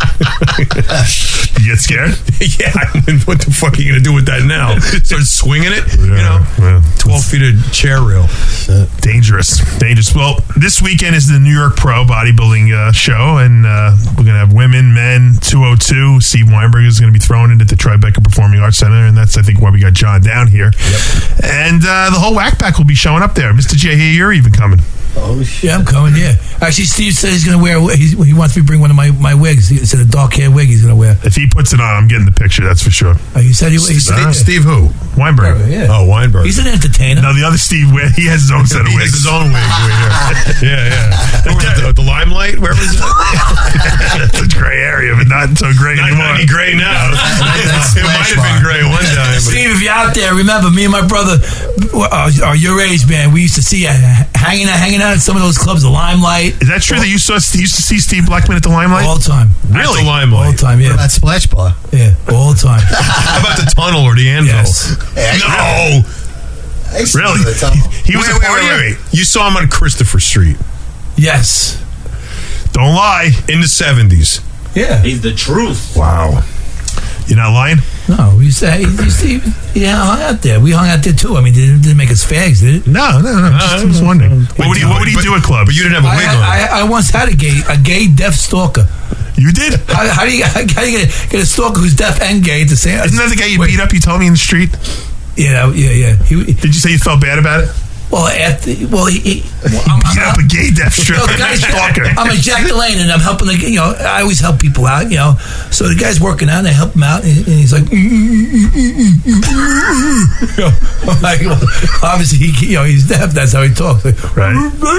You get scared? Yeah, I mean, what the fuck are you going to do with that now? Start swinging it? 12 feet of chair rail. Dangerous. Well, this weekend is the New York Pro Bodybuilding show, and we're going to have women, men, 202. Steve Weinberg is going to be thrown into the Tribeca Performing Arts Center, and that's, I think, why we got John down here. Yep. And the whole Whack Pack will be showing up there. Mr. J, you're even coming. Oh, shit. Yeah, I'm coming, yeah. Actually, Steve said he's going to wear, he wants me to bring one of my wigs. He said a dark hair wig he's going to wear. If he puts it on, I'm getting the picture, that's for sure. Oh, he said he Steve who? Weinberg. Yeah. Oh, Weinberg. He's an entertainer. No, the other Steve, he has his own set of wigs. He has his own wig. Yeah. The Limelight, where was it? That's a gray area, but not so gray anymore. Not any gray now. It might have been gray one time. Steve, if you're out there, remember, me and my brother are your age, man. We used to see you hanging out at some of those clubs, the Limelight. Is that true that you used to see Steve Blackman at the Limelight? All the time. Really? At the Limelight? All the time, yeah. What about Splash Bar? Yeah, all the time. How about the Tunnel or the Anvil? Yes. No! Really? He was a partier? Wait. You saw him on Christopher Street. Yes. Don't lie. In the 70s. Yeah. He's the truth. Wow. You're not lying? No, we say he hung out there. We hung out there too. I mean, didn't make us fags, did it? No. I was wondering. What would he do at clubs? But you didn't have a wig on. I once had a gay deaf stalker. You did? How do you get a stalker who's deaf and gay at the same? Isn't that the guy you beat up? You told me in the street. Yeah. Did you say you felt bad about it? Well, beat up a gay deaf stalker. I'm a Jack Delane, and I'm helping I always help people out, So the guy's working out, and I help him out, and he's like, obviously he's deaf. That's how he talks. Like, right.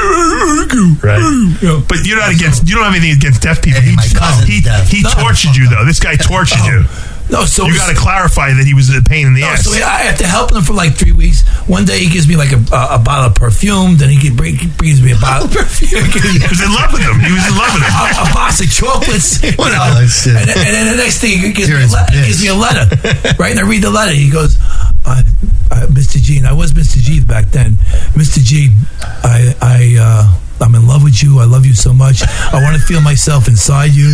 But you're not against. You don't have anything against deaf people. Hey, he tortured you though. This guy tortured you. No, so you got to clarify that he was a pain in the ass. So I have to help him for like 3 weeks. One day he gives me like a bottle of perfume. Then he brings me a bottle of perfume. He was in love with him. A box of chocolates. And then the next thing he gives me a letter. Right, and I read the letter. He goes, Mr. G, and I was Mr. G back then. Mr. G, I'm in love with you. I love you so much. I want to feel myself inside you.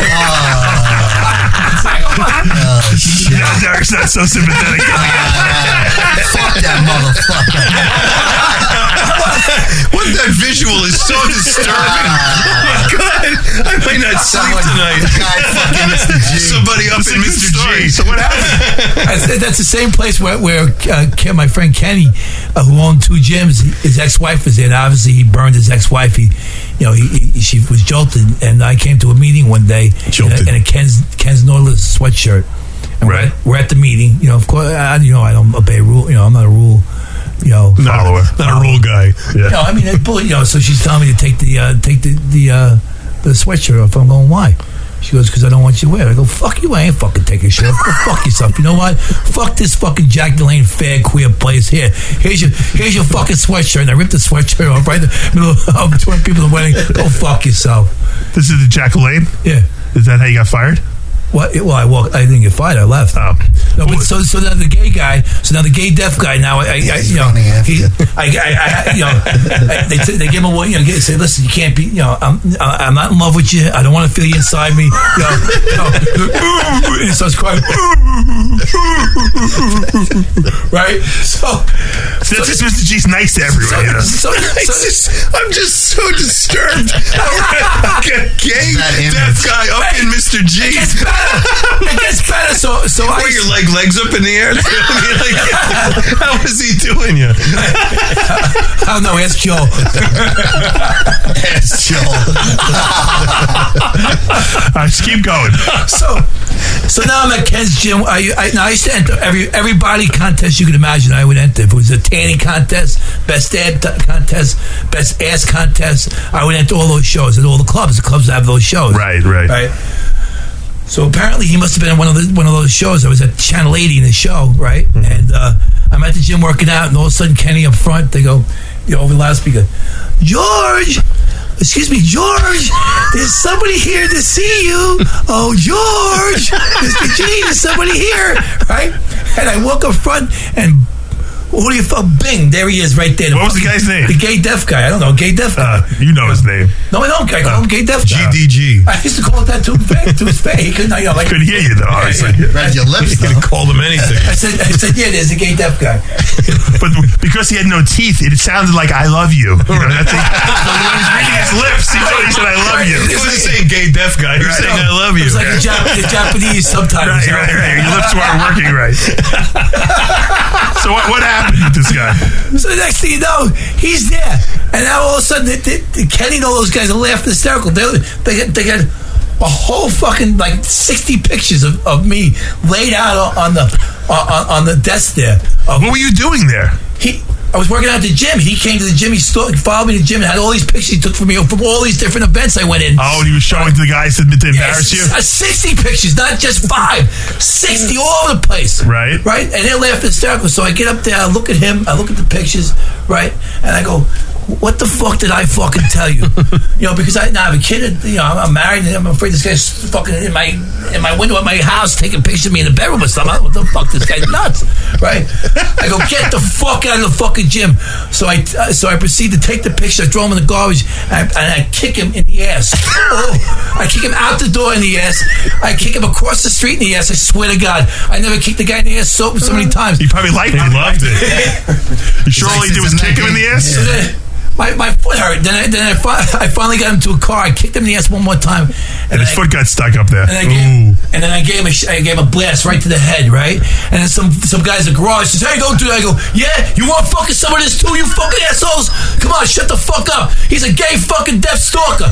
Shit. Now Derek's not so sympathetic. Fuck that motherfucker. What that visual is so disturbing. Oh my God. I might not sleep tonight. Somebody up in Mr. G. So what happened? That's the same place where my friend Kenny, who owned 2 gyms, his ex-wife was there. And obviously, he burned his ex-wife. She was jolted, and I came to a meeting one day in a Ken's Nautilus sweatshirt. And we're at the meeting. Of course, I don't obey rule. I'm not a rule. Follower, not a rule guy. Yeah. I mean, so she's telling me to take the sweatshirt off. I'm going, why? She goes, because I don't want you to wear it. I go, fuck you, I ain't fucking taking a shirt. Go fuck yourself. You know what? Fuck this fucking Jack Delane fag queer place. Here's your fucking sweatshirt. And I ripped the sweatshirt off right in the middle of 20 people in the wedding. Go fuck yourself. This is the Jack Delane? Yeah. Is that how you got fired? What? Well, I didn't get fired. I left. Oh. No, but so now the gay guy. So now the gay deaf guy. Now they give him a they say, listen, you can't be. I'm not in love with you. I don't want to feel you inside me. And he starts crying. Right. So that's just Mr. G's nice to everyone. I'm just so disturbed. A gay deaf guy up in Mr. G. It gets better. So I your legs up in the air. How is he doing you? I don't know. Ask Joe. Ask Joe. Just keep going. So now I'm at Ken's gym. I used to enter every body contest you could imagine. I would enter. If it was a tanning contest, best ab contest, best ass contest, I would enter all those shows at all the clubs. The clubs have those shows. Right. So apparently he must have been in one of those shows. I was at Channel 80 in the show, right? Mm-hmm. And I'm at the gym working out, and all of a sudden Kenny up front, they go, over the loudspeaker, George, there's somebody here to see you. Oh, George, Mr. G, there's somebody here, right? And I walk up front, and who do you feel? Bing, there he is right there. What was the guy's name? The gay deaf guy. I don't know, gay deaf guy. You know his name. No, I don't. I call him gay deaf guy. GDG. I used to call it that to his face. He couldn't, couldn't hear you, though, obviously. Read your lips, You could call him anything. I said, yeah, there's a gay deaf guy. But because he had no teeth, it sounded like I love you. So when he was reading his lips, he said I love you. He wasn't saying gay deaf guy. He was saying I love you. It was like the Japanese subtitles. Right. Your lips weren't working right. So what happened with this guy? So the next thing you know, he's there, and now all of a sudden, Kenny and all those guys are laughing hysterical. They got a whole fucking 60 pictures of me laid out on the desk there. What were you doing there? I was working out at the gym. He came to the gym. He followed me to the gym and had all these pictures he took from me from all these different events I went in. Oh, and he was showing to the guys to embarrass you? 60 pictures, not just 5. 60 all over the place. Right. And they're laughing hysterical. So I get up there, I look at him, I look at the pictures, right? And I go, what the fuck did I fucking tell you? Because I have a kid. I'm married, and I'm afraid this guy's fucking in my window at my house taking pictures of me in the bedroom or something. I don't know what the fuck, this guy's nuts, right? I go, get the fuck out of the fucking gym. So I proceed to take the picture, I throw him in the garbage, and I kick him in the ass. I kick him out the door in the ass. I kick him across the street in the ass. I swear to God, I never kicked the guy in the ass so many times. He probably liked it. He loved it. You sure all he did was kick him in the ass? Yeah. My foot hurt. Then I finally got him to a car. I kicked him in the ass one more time, and his foot got stuck up there. And then I gave him a blast right to the head, right? And then some guys at the garage says, "Hey, don't do that." I go, "Yeah, you want fucking some of this too, you fucking assholes? Come on, shut the fuck up. He's a gay fucking deaf stalker."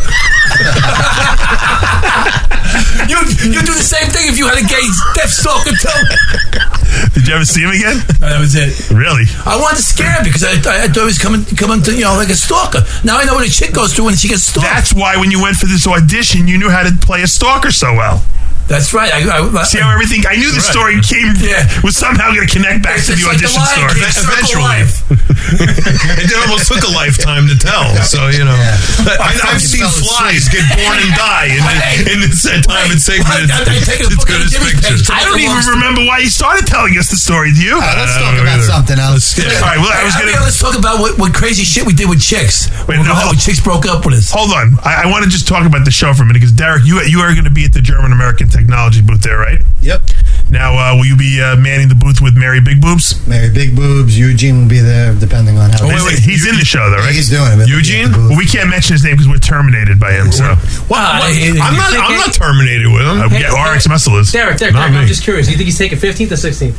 You do the same thing if you had a gay deaf stalker too. Did you ever see him again? No, that was it. Really? I wanted to scare him because I thought he was coming to like a stalker. Now I know what a chick goes through when she gets stalked. That's why when you went for this audition, you knew how to play a stalker so well. That's right. See how everything... I knew the story was somehow going to connect back to the audition story. Eventually. It almost took a lifetime to tell. So, I've seen flies get born and die in this time and segment. It's good as pictures. I don't even remember why you started telling us the story. Do you? Let's talk about something else. All right, well, let's talk about what crazy shit we did with chicks. When chicks broke up with us. Hold on. I want to just talk about the show for a minute because, Derek, you are going to be at the German-American Technology booth there, right? Yep. Now, will you be manning the booth with Mary Big Boobs? Mary Big Boobs. Eugene will be there, depending on how. He's in the show, though, right? He's doing it. Eugene? Well, we can't mention his name because we're terminated by him. So, I'm not terminated with him. RX Muscle is. Derek, I'm just curious. Do you think he's taking 15th or 16th?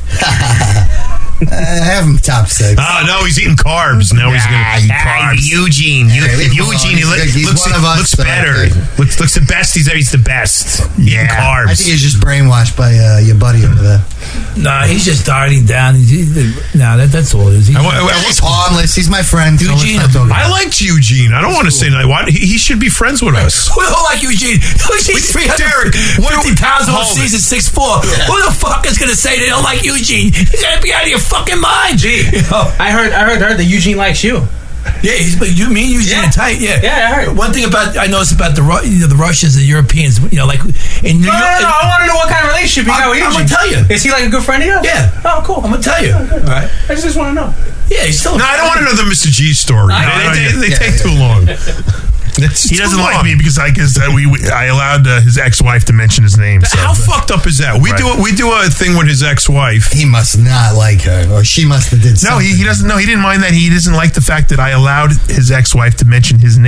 I have him top 6. Oh, no, he's eating carbs. Now he's going to eat carbs. Eugene, he looks better. Looks the best. He's the best. Yeah, carbs. I think he's just brainwashed by your buddy over there. Nah, he's just dieting down. That's all it is. He's harmless. He's my friend. Eugene. I liked Eugene. I don't want to say that. Why? He should be friends with us. We don't like Eugene. Eugene's 350 pounds off season 6'4". Yeah. Who the fuck is going to say they don't like Eugene? He's going to be out of your fucking mind. Gee, I heard that Eugene likes you. Yeah, me and Eugene are tight. Yeah, I heard. One thing I noticed about the Russians and the Europeans, like in New York. No, I want to know what kind of relationship you got with Eugene. I'm gonna tell you. Is he like a good friend of yours? Yeah. Oh, cool. I'm gonna tell you. Oh, all right. I just want to know. Yeah, he's still. No, I don't want to know the Mr. G story. They take too long. He doesn't like me because I allowed his ex-wife to mention his name. So. How fucked up is that? We do a thing with his ex-wife. He must not like her, or she must have did something. No, he doesn't. No, he didn't mind that. He doesn't like the fact that I allowed his ex-wife to mention his name.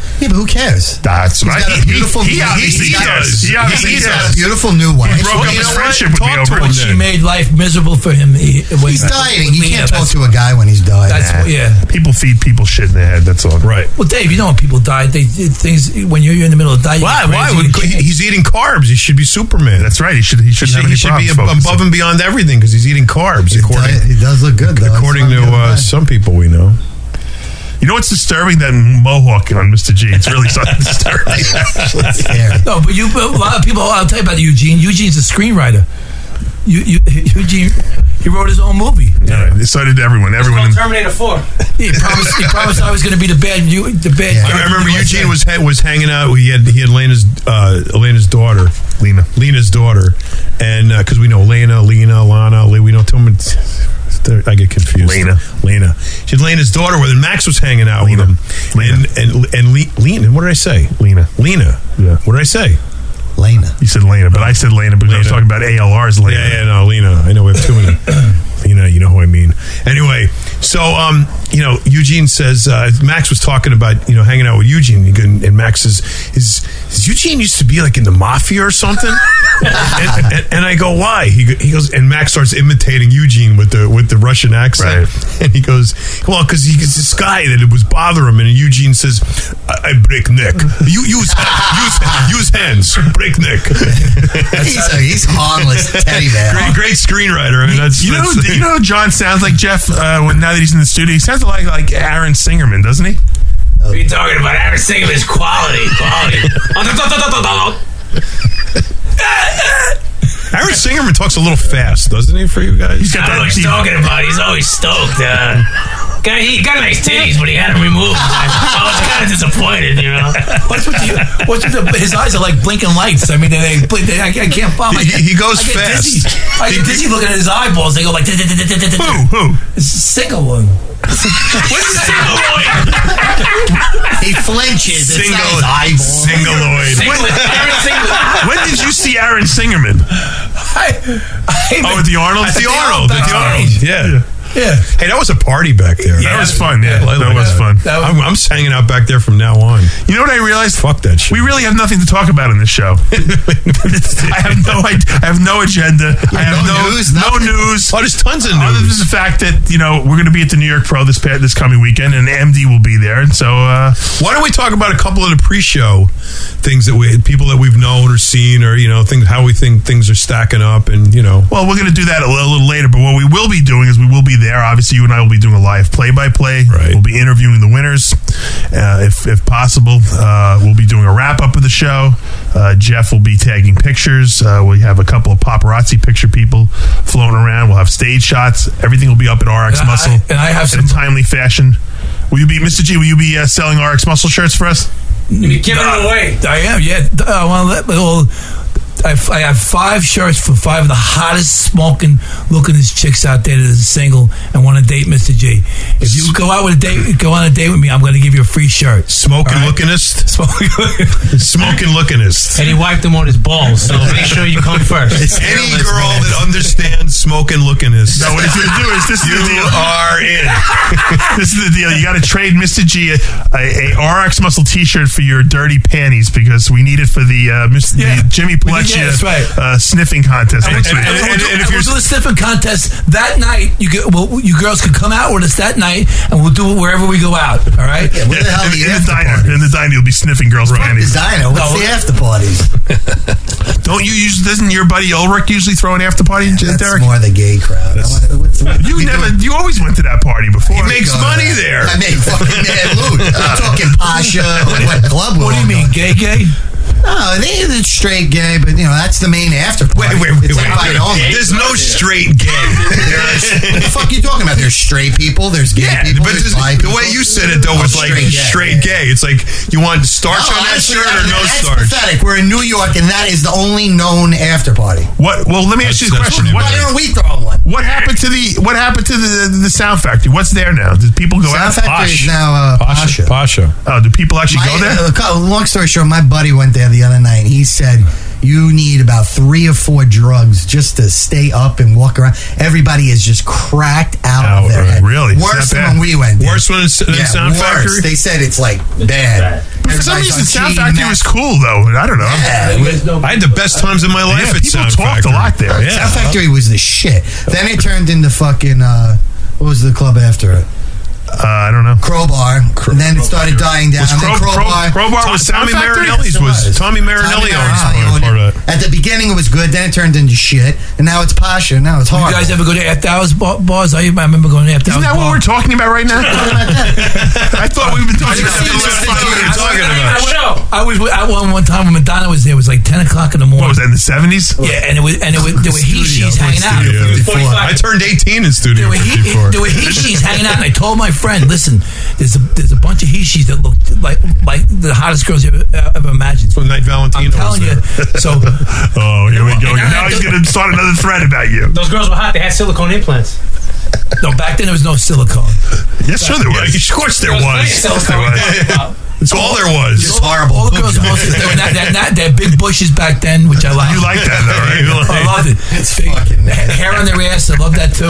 Yeah, but who cares? That's He's right. got a beautiful. He obviously does. He obviously He's got a does. beautiful new wife. He broke up his friendship with me over it. She made life miserable for him. He's dieting. You can't talk to a guy when he's dieting. Yeah. People feed people shit in their head. That's all. Right. Well, Dave, you know when people diet, they things when you're in the middle of diet. Why? He's eating carbs. He should be Superman. That's right. He shouldn't have any He should be problems above and beyond everything because he's eating carbs. He does look good, though. According to some people we know. You know what's disturbing? That mohawk on Mr. G. It's really something disturbing. No, but a lot of people. I'll tell you about Eugene. Eugene's a screenwriter. Eugene, he wrote his own movie. Yeah, so did everyone. Everyone. Terminator 4. He promised I was going to be the bad. I remember Eugene was hanging out. He had Elena's daughter, Lena's daughter, and because we know Lana, we know too much. I get confused. Lena. She had Lena's daughter with him. Max was hanging out with him. And Lena. What did I say? Lena. Yeah. What did I say? Lena. You said Lena, but I said Lena because I was talking about ALR's Lena. Yeah, no, Lena. I know we have too many. You know who I mean. Anyway, so Eugene says Max was talking about hanging out with Eugene, and Max says, "Is Eugene used to be like in the mafia or something?" and I go, "Why?" He goes, and Max starts imitating Eugene with the Russian accent, right. And he goes, "Well, because he's this guy that it was bothering him," and Eugene says, "I break neck. Use hands, break neck." He's harmless teddy bear. Great screenwriter. I mean, that's you know John sounds like, Jeff, now that he's in the studio? He sounds like Aaron Singerman, doesn't he? What are you talking about? Aaron Singerman's quality. Aaron Singerman talks a little fast, doesn't he, for you guys? I don't know what he's talking about. He's always stoked. He got nice titties, but he had them removed. I was kind of disappointed, What's with his eyes are like blinking lights. I mean, they blink. I can't follow. He goes fast. I get dizzy looking at his eyeballs. They go like. Who? It's a single one. What's a single one? He flinches. It's not his eyeballs. Singleoid. When did you see Aaron Singerman? At the Arnold? At the Arnold. Yeah. Yeah. Hey, that was a party back there. That was fun. Yeah, that was fun. I'm hanging out back there from now on. You know what I realized? Fuck that shit. We really have nothing to talk about in this show. I have no agenda. I have no news. Oh, there's tons of news. Other than the fact that we're going to be at the New York Pro this coming weekend, and MD will be there. And so, why don't we talk about a couple of the pre-show things people that we've known or seen, or things, how we think things are stacking up, and Well, we're going to do that a little later. But what we will be doing is we will be there. Obviously, you and I will be doing a live play-by-play. Right. We'll be interviewing the winners, if possible. We'll be doing a wrap-up of the show. Jeff will be tagging pictures. We have a couple of paparazzi picture people floating around. We'll have stage shots. Everything will be up at RX Muscle. And I have in a timely fashion. Will you be, Mr. G? Will you be selling RX Muscle shirts for us? You're giving them away. I am. Yeah. I have 5 shirts for 5 of the hottest smoking lookingest chicks out there that is single and want to date Mr. G. If you go on a date with me, I'm going to give you a free shirt. Smoking lookingest? Smoking lookingest. And he wiped them on his balls, so make sure you come first. Any girl that understands smoking lookingest. No, what he's going to do is this is the deal. Are in. This is the deal. You got to trade Mr. G a RX Muscle t-shirt for your dirty panties because we need it for the Jimmy Pleccia sniffing contest next week. And if you're doing a sniffing contest that night, you girls can come out with us that night, and we'll do it wherever we go out. All right? Yeah, what the hell in the diner, you'll be sniffing girls' panties. The diner. What's the after parties? Don't you usually? Doesn't your buddy Ulrich usually throw an after party? That's Derek? more the gay crowd. You always went to that party before. He makes money there. I made fucking mad loot. I'm talking Pasha. What club? What do you mean, gay? No, it's straight gay, but that's the main after party. Wait. Invite only. There's no straight gay. What the fuck are you talking about? There's straight people. There's gay people. But the way you said it though was like straight gay. It's like you want starch on that shirt or no starch. That's pathetic. We're in New York, and that is the only known after party. What? Well, let me ask you a question. Why don't we throw one? What happened to the Sound Factory? What's there now? Did people go out? Sound Factory is now Pasha. Oh, do people actually go there? Long story short, my buddy went there the other night. He said you need about 3 or 4 drugs just to stay up and walk around. Everybody is just cracked out of their head. Really? Worse than when we went there. Worse than Sound Factory? They said it's like bad. for some reason, Sound Factory was cool, though. I don't know. I had the best times in my life at people Sound talked Factory. a lot there. Yeah. Sound Factory was the shit. Then it turned into fucking, what was the club after it? I don't know. Crowbar. And then it started dying down. Crowbar was Tommy Sound Factory? Marinelli's was. Tommy Marinelli owns part of it. At the beginning, it was good. Then it turned into shit. And now it's Pasha. Now it's hard. You guys ever go to After Hours bars? I remember going to After Hours. Isn't that what we're talking about right now? I thought we've been talking about I was at one time when Madonna was there. It was like 10 o'clock in the morning. What was that, in the 70s? Yeah, and there were he-she's hanging out. I turned 18 in Studio 54. There were he-she's hanging out, and I told my friend, listen, there's a bunch of he-she's that look like the hottest girls you ever imagined. So Night Valentino I'm telling you. So, here we go. Now he's going to start another thread about you. Those girls were hot. They had silicone implants. No, back then there was no silicone. Yes, sure there was. Of course there was. That's all there was. It's horrible. All the girls mostly they had big bushes back then, which I liked. You like that, though, right? I loved it. It's fucking hair on their ass. I love that too.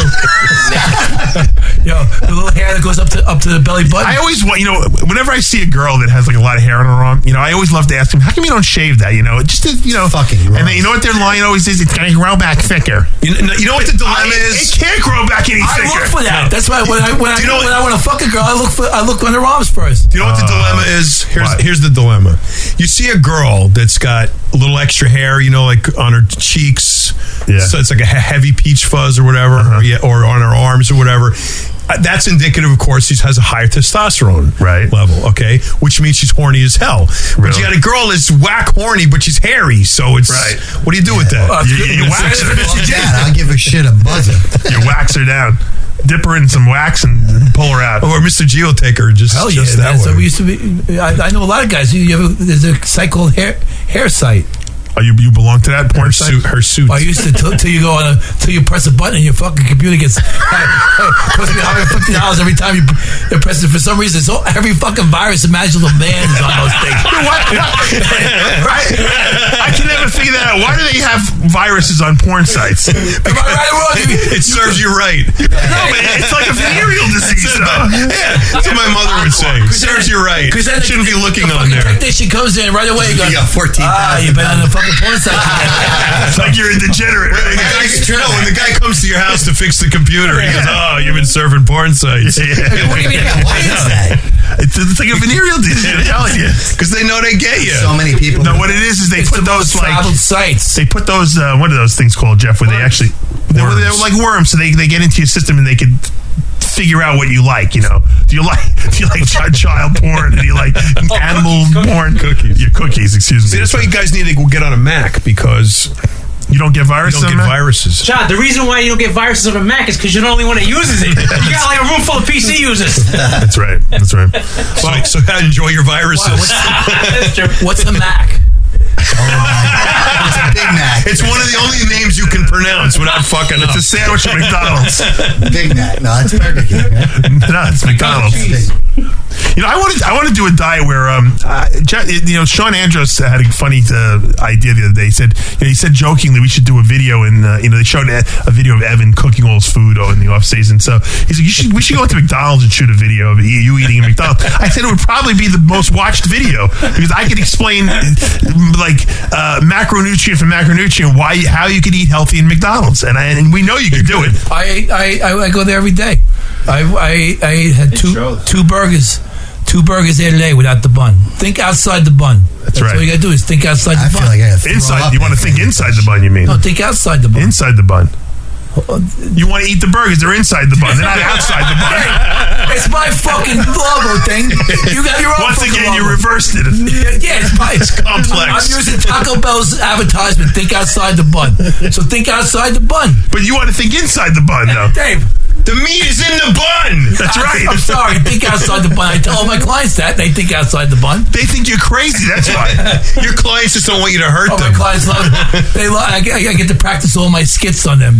The little hair that goes up to the belly button. I always want, whenever I see a girl that has like a lot of hair on her arm, I always love to ask them, how come you don't shave that? Just to, fucking gross. And then, you know what their line always is? It's going to grow back thicker. You know what the dilemma is? It can't grow back any thicker. I look for that. That's why when I want to fuck a girl, I look on her arms first. Do you know what the dilemma is? Here's the dilemma. You see a girl that's got a little extra hair, like on her cheeks. Yeah. So it's like a heavy peach fuzz or whatever, or on her arms or whatever. That's indicative, of course, she has a higher testosterone level, okay? Which means she's horny as hell. Really? But you got a girl that's whack horny, but she's hairy, so it's... What do you do with that? You wax her. I'll give her shit a buzzer. You wax her down. Dip her in some wax and pull her out. Or Mr. G will take her just that way. So we used to be... I know a lot of guys. There's a site called Hair Site. Oh, you belong to that porn suit? Her suit. I used to till you go on till you press a button and your fucking computer gets costs me $150 every time you press it. For some reason, so every fucking virus imaginable man is on those things. I can never figure that out. Why do they have viruses on porn sites? Am I right or wrong? It serves you right. No, but it's like a venereal disease. That's what my mother would say. Serves you right. Because then shouldn't be looking on there. The technician comes in right away. You got 14,000. You've been on the fucking porn site. It's like you're a degenerate. When the guy comes to your house to fix the computer, he goes, "Oh, you've been surfing porn sites." What do you mean? Why is that? It's like a venereal disease. I'm telling you, because they know they get you. So many people. No, what it is they put those traveled sites. They put those what are those things called, Jeff? Where they actually they're like worms, so they get into your system and they can figure out what you like. Do you like child porn? Do you like animal porn? Cookies. Yeah, cookies. Excuse me. See, that's why you guys need to go get on a Mac, because you don't get viruses. You don't get viruses. John, the reason why you don't get viruses on a Mac is because you're the only one that uses it. You got like a room full of PC users. That's right. So enjoy your viruses. What's a Mac? It's a Big Mac. It's one of the only names you can pronounce without fucking up. It's a sandwich at McDonald's. Big Mac. No, it's Burger King. No, it's McDonald's. I want to do a diet where Sean Andros had a funny idea the other day. He said jokingly we should do a video, and they showed a video of Evan cooking all his food in the off season. So he said we should go to McDonald's and shoot a video of you eating at McDonald's. I said it would probably be the most watched video because I could explain macronutrient for macronutrient how you could eat healthy in McDonald's, and we know you could do it. I go there every day. I had two burgers. 2 burgers there today without the bun. Think outside the bun. That's right. All you gotta do is think outside the bun. I feel like I have inside. You want to think inside the bun? You mean? No, think outside the bun. Inside the bun. You want to eat the burgers? They're inside the bun. They're not outside the bun. It's my fucking logo thing. You got your own. Once again, you reversed it. Yeah, it's complex. I'm using Taco Bell's advertisement. Think outside the bun. So think outside the bun. But you want to think inside the bun, though. Dave. The meat is in the bun. That's right. I'm sorry. Think outside the bun. I tell all my clients that. They think outside the bun. They think you're crazy. That's why. Your clients just don't want you to hurt them. My clients love it. I get to practice all my skits on them. Every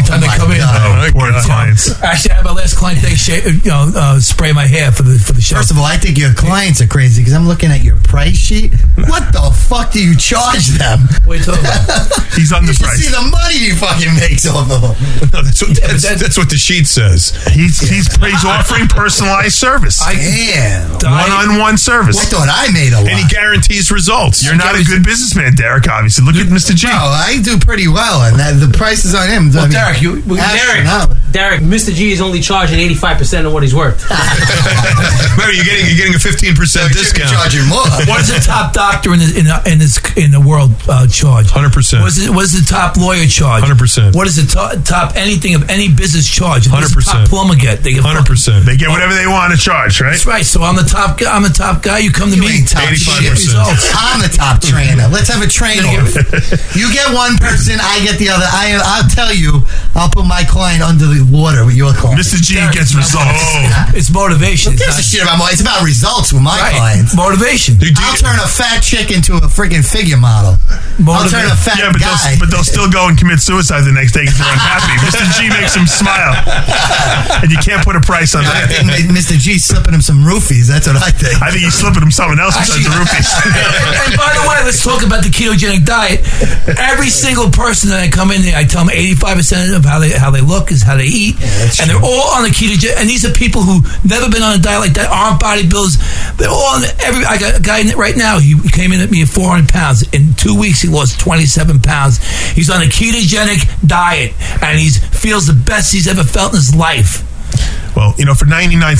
time they come in. Poor clients. Actually, I had my last client today spray my hair for the show. First of all, I think your clients are crazy because I'm looking at your price sheet. What the fuck do you charge them? What are you talking about? He's You should underpriced. see the money he fucking makes off of them. No, that's what the sheet says. He's offering personalized service. Damn. One-on-one service. I thought I made a lot. And he guarantees results. You're not a good businessman, Derek, obviously. Look at Mr. G. No, I do pretty well, and the price is on him. Well, Derek, Derek, Mr. G is only charging 85% of what he's worth. Remember, you're getting a 15% discount. Charging more. what does the top doctor in the world charge? 100%. What does the top lawyer charge? 100%. What does the top anything of any business charge? What does the 100%. top plumber get? They get 100%. They get whatever they want to charge, right? That's right. So I'm the top guy. You come to me. ain't top 85%. Results. I'm the top trainer. Let's have a train-off. You get one person, I get the other. I'll tell you, I'll put my client under the water with your client. Mr. G gets results. It's motivation. Who gives a shit about it's about results with my clients. Motivation. I'll turn a fat chick into a freaking figure model. I'll turn a fat guy. But they'll still go and commit suicide the next day because they're unhappy. Mr. G makes them smile. And you can't put a price on I that. think Mr. G's slipping him some roofies. That's what I think. I think he's slipping him something else besides the roofies. And by the way, let's talk about the ketogenic diet. Every single person that I come in there, I tell them 85% of how they look is how they eat, and they're all on the ketogenic. And these are people who never been on a diet like that, aren't bodybuilders. They're all on I got a guy in it right now. He came in at me at 400 pounds. In 2 weeks, he lost 27 pounds. He's on a ketogenic diet, and he feels the best he's ever felt in his life. Well, for 99%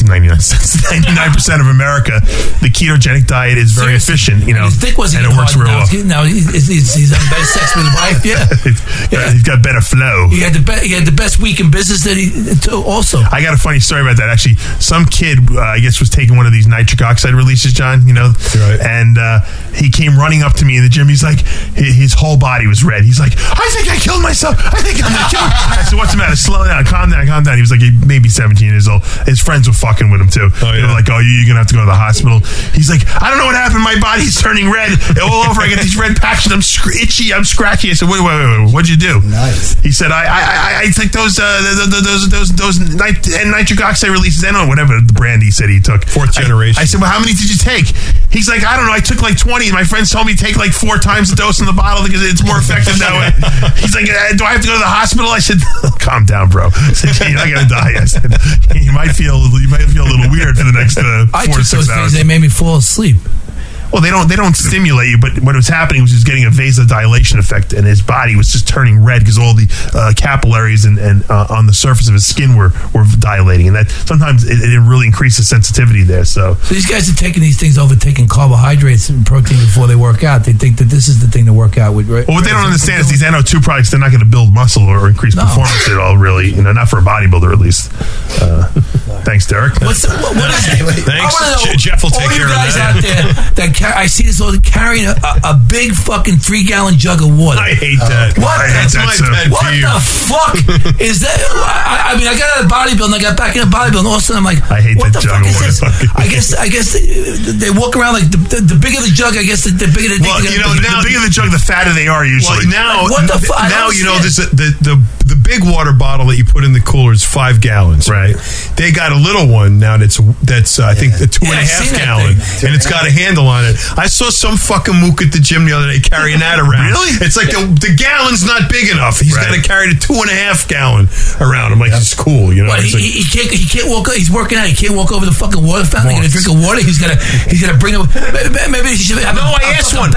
of America, the ketogenic diet is very efficient, And his dick wasn't and it works hard real well. now he's having better sex with his wife. Yeah. He's got better flow. He had the best week in business that he also. I got a funny story about that. Actually, some kid, I guess, was taking one of these nitric oxide releases, John, Right. and he came running up to me in the gym. He's like, his whole body was red. He's like, I think I killed myself. I think I'm going to kill myself. I said, what's the matter? Slow down. Calm down. He was like, maybe 17 years old. His friends were fucking with him, too. They were like, you're going to have to go to the hospital. He's like, I don't know what happened. My body's turning red all over. I got these red patches. I'm itchy. I'm scratchy. I said, wait. What'd you do? Nice. He said, I took those nitric oxide releases, and whatever the brand he said he took. Fourth generation. I said, well, how many did you take? He's like, I don't know. I took like 20. My friends told me to take like 4 times the dose in the bottle because it's more effective that way. He's like, do I have to go to the hospital? I said, calm down, bro. I said, you're not going to die. I said, you might feel a little weird for the next 4 to 6 hours. They made me fall asleep. Well, they don't stimulate you, but what was happening was he was getting a vasodilation effect, and his body was just turning red because all the capillaries and on the surface of his skin were dilating, and that sometimes it really increases sensitivity there. So these guys are taking these things over, taking carbohydrates and protein before they work out. They think that this is the thing to work out with. Right? Well, what they don't understand is these NO2 products, they're not going to build muscle or increase performance at all, really. Not for a bodybuilder, at least. Thanks, Derek. What is it? Thanks. Jeff will take care of that. All you guys out there that I see this all carrying a big fucking 3-gallon jug of water. I hate that. That's my pet What peeve. the fuck is that? I mean, I got out of bodybuilding. I got back into bodybuilding. All of a sudden, I'm like, I hate what that the jug fuck of is water. this? I guess they walk around like the bigger the jug. I guess the bigger the. Well, the bigger the jug, the fatter they are usually. Well, now, what the fuck? this the big water bottle that you put in the cooler is 5 gallons, right? They got a little one now that's I think a 2.5 gallon, and it's got a handle on it. I saw some fucking mook at the gym the other day carrying that around. Really? It's like the gallon's not big enough. He's got to carry the 2.5 gallon around. I'm like, it's cool, What, he can't walk. He's working out. He can't walk over the fucking water fountain. Get a drink of water. He's gonna bring it. Maybe he should have. I asked one.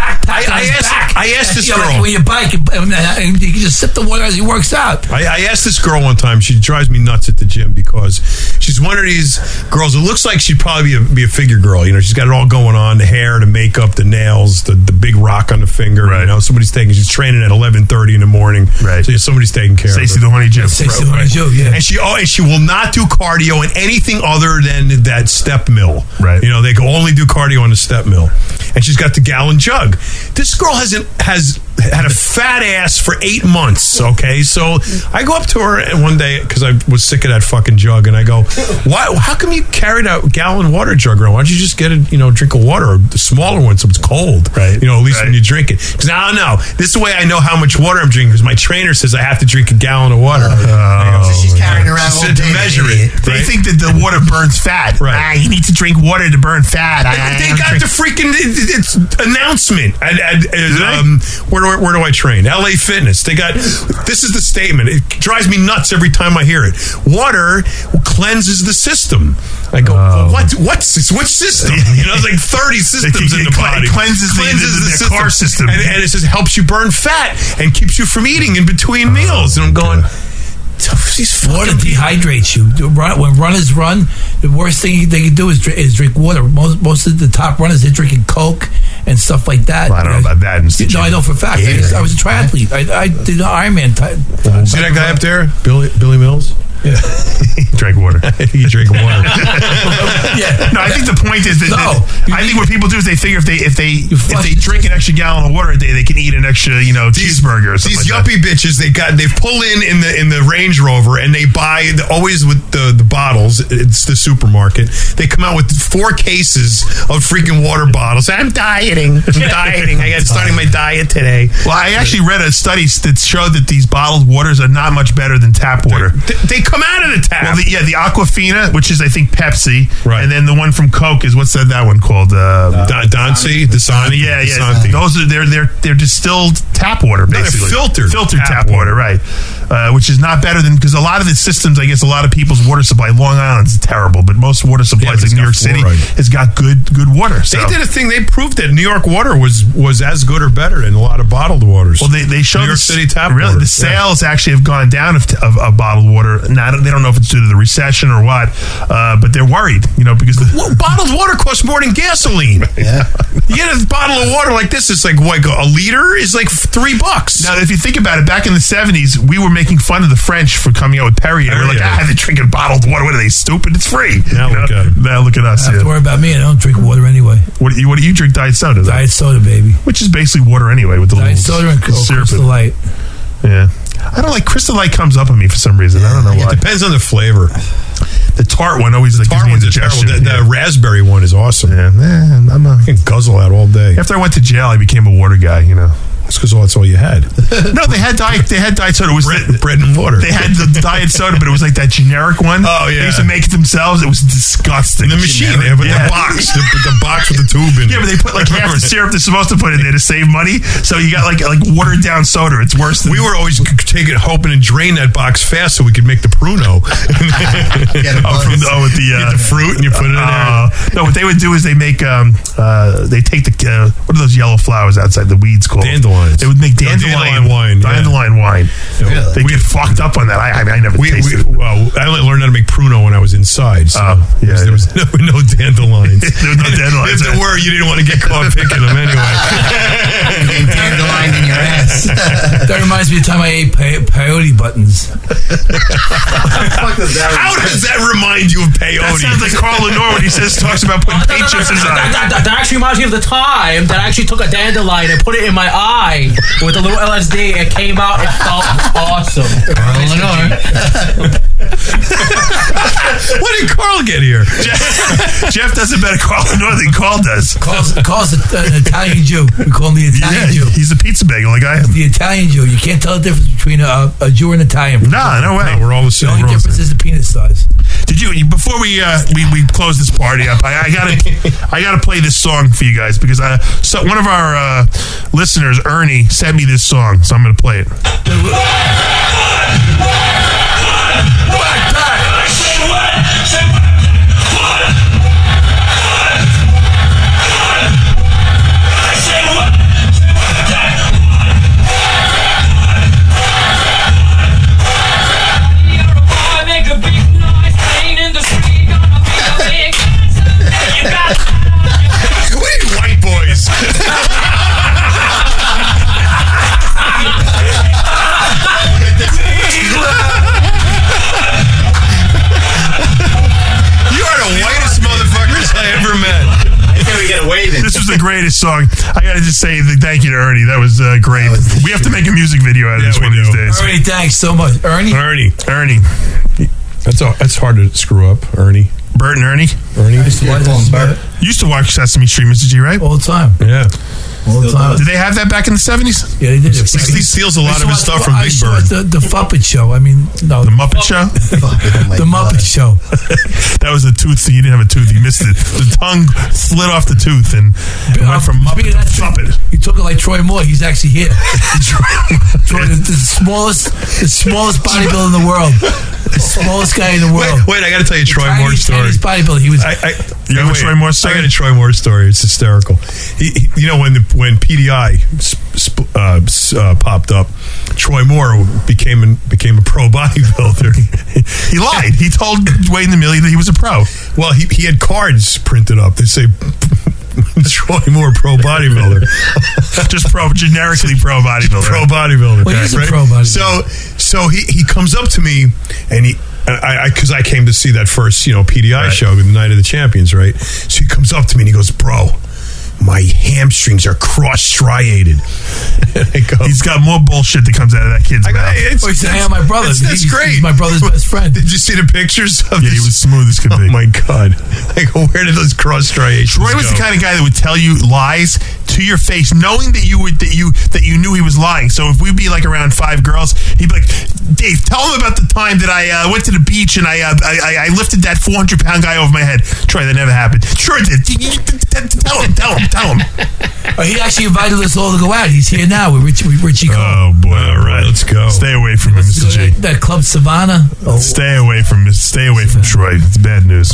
I asked this girl. Like when you bike and you can just sip the water as he works out. I asked this girl one time. She drives me nuts at the gym because she's one of these girls. It looks like she'd probably be a figure girl. She's got it all going on: the hair, the makeup, the nails, the big rock on the finger. Right. She's training at 11:30 in the morning. Right. So somebody's taking care Stacey of her. the Horny Gym. Stacey the Horny Gym, yeah. And she will not do cardio and anything other than that step mill. Right. They can only do cardio on the step mill. And she's got the gallon jug. This girl has had a fat ass for 8 months. Okay, so I go up to her one day because I was sick of that fucking jug, and I go, "Why? How come you carried a gallon water jug around? Why don't you just get a drink of water, a smaller smaller one, so it's cold. Right. You know, at least when you drink it. Because now, no, this is the way I know how much water I'm drinking. Because my trainer says I have to drink a gallon of water. So she's carrying around all to day measure it. They think that the water burns fat. Right. You need to drink water to burn fat. They got the freaking it's announcement where do I train? LA Fitness. They got this is the statement. It drives me nuts every time I hear it. Water cleanses the system. I go, which system? You know, there's like 30 systems in the body. It cleanses the car system. And it says helps you burn fat and keeps you from eating in between meals. And I'm going, water dehydrates you. When runners run, the worst thing they can do is drink water. Most of the top runners, they're drinking Coke and stuff like that. Well, I don't know about that. No, I know for a fact. I was a triathlete. I did an Ironman. See that guy up there, Billy Mills? Yeah. He drank water. He drank water. Yeah. No, I think the point is that I think what people do is they figure if they drink an extra gallon of water a day, they can eat an extra cheeseburger or something. These like yuppie bitches, they pull in the Range Rover and they buy always with the bottles. It's the supermarket. They come out with 4 cases of freaking water bottles. I'm dieting. I got starting my diet today. Well, I actually read a study that showed that these bottled waters are not much better than tap water. They come out of the tap. Well, the Aquafina, which is I think Pepsi, right? And then the one from Coke is what's that one called? Dasani. Yeah. Those are they're distilled tap water, basically. No, filtered tap water, right? Which is not better than because a lot of the systems, I guess, a lot of people's water supply. Long Island's terrible, but most water supplies like New York City has got good water. So. They did a thing. They proved that New York water was as good or better than a lot of bottled waters. Well, they showed New York City tap really water. The sales actually have gone down of bottled water. Now they don't know if it's due to the recession or what, but they're worried, because bottled water costs more than gasoline. Yeah. You get a bottle of water like this, it's like a liter is like $3. Now, if you think about it, back in the 70s, we were making fun of the French for coming out with Perrier. We're like, they're drinking bottled water. What are they, stupid? It's free. Now look at them. Now look at us. Don't worry about me. I don't drink water anyway. What do you drink? Diet soda. Though? Diet soda, baby. Which is basically water anyway with the Diet soda and Crystal Light. Yeah. I don't like Crystal Light comes up on me for some reason. I don't know why. It depends on the flavor. The tart one always gives me indigestion. The raspberry one is awesome. Yeah, I can guzzle out all day. After I went to jail, I became a water guy. It's because that's all you had. No, they had diet soda. It was bread and water. They had the diet soda, but it was like that generic one. Oh yeah, they used to make it themselves. It was disgusting. The machine, they have the box, the box with the tube in it. Yeah, but they put like half the syrup they're supposed to put in there to save money. So you got like watered down soda. It's worse than. We were always taking hoping to drain that box fast so we could make the Pruno. Get the fruit and you put it in there. No, what they would do is they make they take the what are those yellow flowers outside the weeds called? Dandelions. They would make dandelion wine. Dandelion wine. Really? They get fucked up on that. I never tasted it. Well, I only learned how to make Pruno when I was inside. So there was no dandelions. There were no dandelions. If there were, you didn't want to get caught picking them anyway. Getting dandelion in your ass. That reminds me of the time I ate peyote buttons. How does that remind you of peyote? That sounds like Carl Lenore when he talks about putting paint chips in his eye. That actually reminds me of the time that I actually took a dandelion and put it in my eye with a little LSD. It came out. It felt awesome. Carl Lenore. When did Carl get here? Jeff does a better Carl Lenore than Carl does. Carl's an Italian Jew. We call him the Italian Jew. He's a pizza bagel like I am. The Italian Jew. You can't tell the difference between a Jew and an Italian. No way. No, we're all the same. The only difference is the penis size. Did you before we close this party up? I gotta play this song for you guys because one of our listeners, Ernie, sent me this song, so I'm gonna play it. White boys. This was the greatest song. I gotta just say thank you to Ernie. That was great. We have to make a music video out of this one of these days. Ernie, thanks so much. Ernie. Ernie. That's hard to screw up, Ernie. Bert and Ernie. Ernie. You used to watch Sesame Street, Mr. G, right? All the time. Yeah. All the time. Did they have that back in the 70s? Yeah, they did. He steals a lot of his stuff from Big Bird. The Muppet Show. I mean, no. The Muppet Show? The Muppet Show. That was a tooth. You didn't have a tooth. You missed it. The tongue slid off the tooth and went from Muppet to Puppet. You took it like Troy Moore. He's actually here. Troy, the smallest bodybuilder in the world. The smallest guy in the world. Wait, I got to tell you a Troy Moore story. Bodybuilder. He was. You have a Troy Moore story? I got a Troy Moore story. It's hysterical. You know, when PDI popped up, Troy Moore became a pro bodybuilder. He lied. He told Wayne the Millie that he was a pro. Well, he had cards printed up that say Troy Moore pro bodybuilder. Just generically pro bodybuilder. Pro bodybuilder. Well, he's a pro bodybuilder. So he comes up to me and because I came to see that first, PDI show, the Night of the Champions, right? So he comes up to me and he goes, "Bro, my hamstrings are cross-striated." He's got more bullshit that comes out of that kid's mouth. My brother. That's great. He's my brother's best friend. Did you see the pictures of he was smooth as could be. Oh my God. Where did those cross striations Troy was the kind of guy that would tell you lies to your face, knowing that you knew he was lying. So if we'd be like around 5 girls, he'd be like, "Dave, tell him about the time that I went to the beach and I lifted that 400-pound guy over my head." Troy, that never happened. Sure it did. Tell him. He actually invited us all to go out. He's here now with Richie Cole. Oh boy! All right, let's go. Stay away from him, Mr. G. That Club Savannah. Stay away from Troy. It's bad news.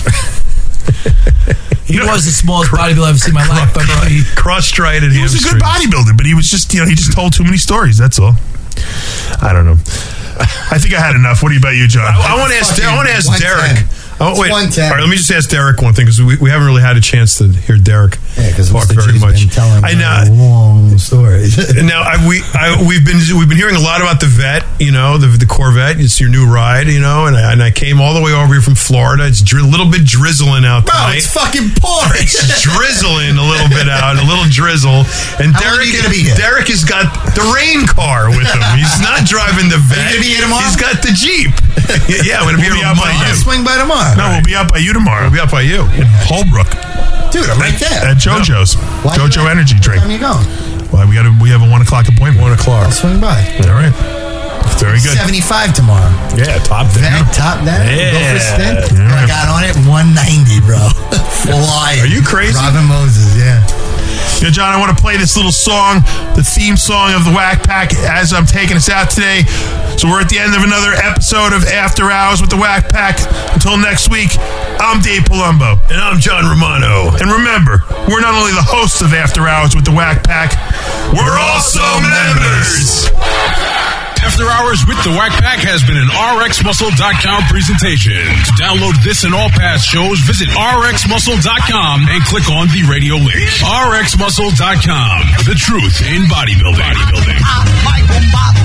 He was the smallest bodybuilder I've ever seen in my life. But cross-striated. He was a good bodybuilder, but he was just, he just told too many stories. That's all. I don't know. I think I had enough. What about you, John? I want to ask Derek. Oh, wait. All 110. right, let me just ask Derek one thing, because we haven't really had a chance to hear Derek talk very much. Telling long stories. Now we've been hearing a lot about the Vet, the Corvette. It's your new ride, and I came all the way over here from Florida. It's a little bit drizzling out tonight. Bro, it's fucking pouring. It's drizzling a little bit out, a little drizzle. And How long are you gonna be here? Derek has got the rain car with him. He's not driving the Vet. Are you gonna be here tomorrow? He's got the Jeep. Yeah, I'm gonna be here out by tomorrow. you. Swing by tomorrow. No, we'll be out by you tomorrow. We'll be out by you. In Holbrook. Dude, I'm right there. At JoJo's. JoJo Energy Drink. What time you going? Well, we have a 1 o'clock appointment. 1 o'clock. I'll swing by. All right. Very good. 75 tomorrow. Yeah, top down. Top down. Yeah. Go for a spin. I got on it 190, bro. Flying. Are you crazy? Robin Moses, yeah. Yeah, John, I want to play this little song, the theme song of the Whack Pack, as I'm taking us out today. So we're at the end of another episode of After Hours with the Whack Pack. Until next week, I'm Dave Palumbo. And I'm John Romano. And remember, we're not only the hosts of After Hours with the Whack Pack, we're also members. After Hours with the Whack Pack has been an RxMuscle.com presentation. To download this and all past shows, visit RxMuscle.com and click on the radio link. RxMuscle.com, the truth in bodybuilding.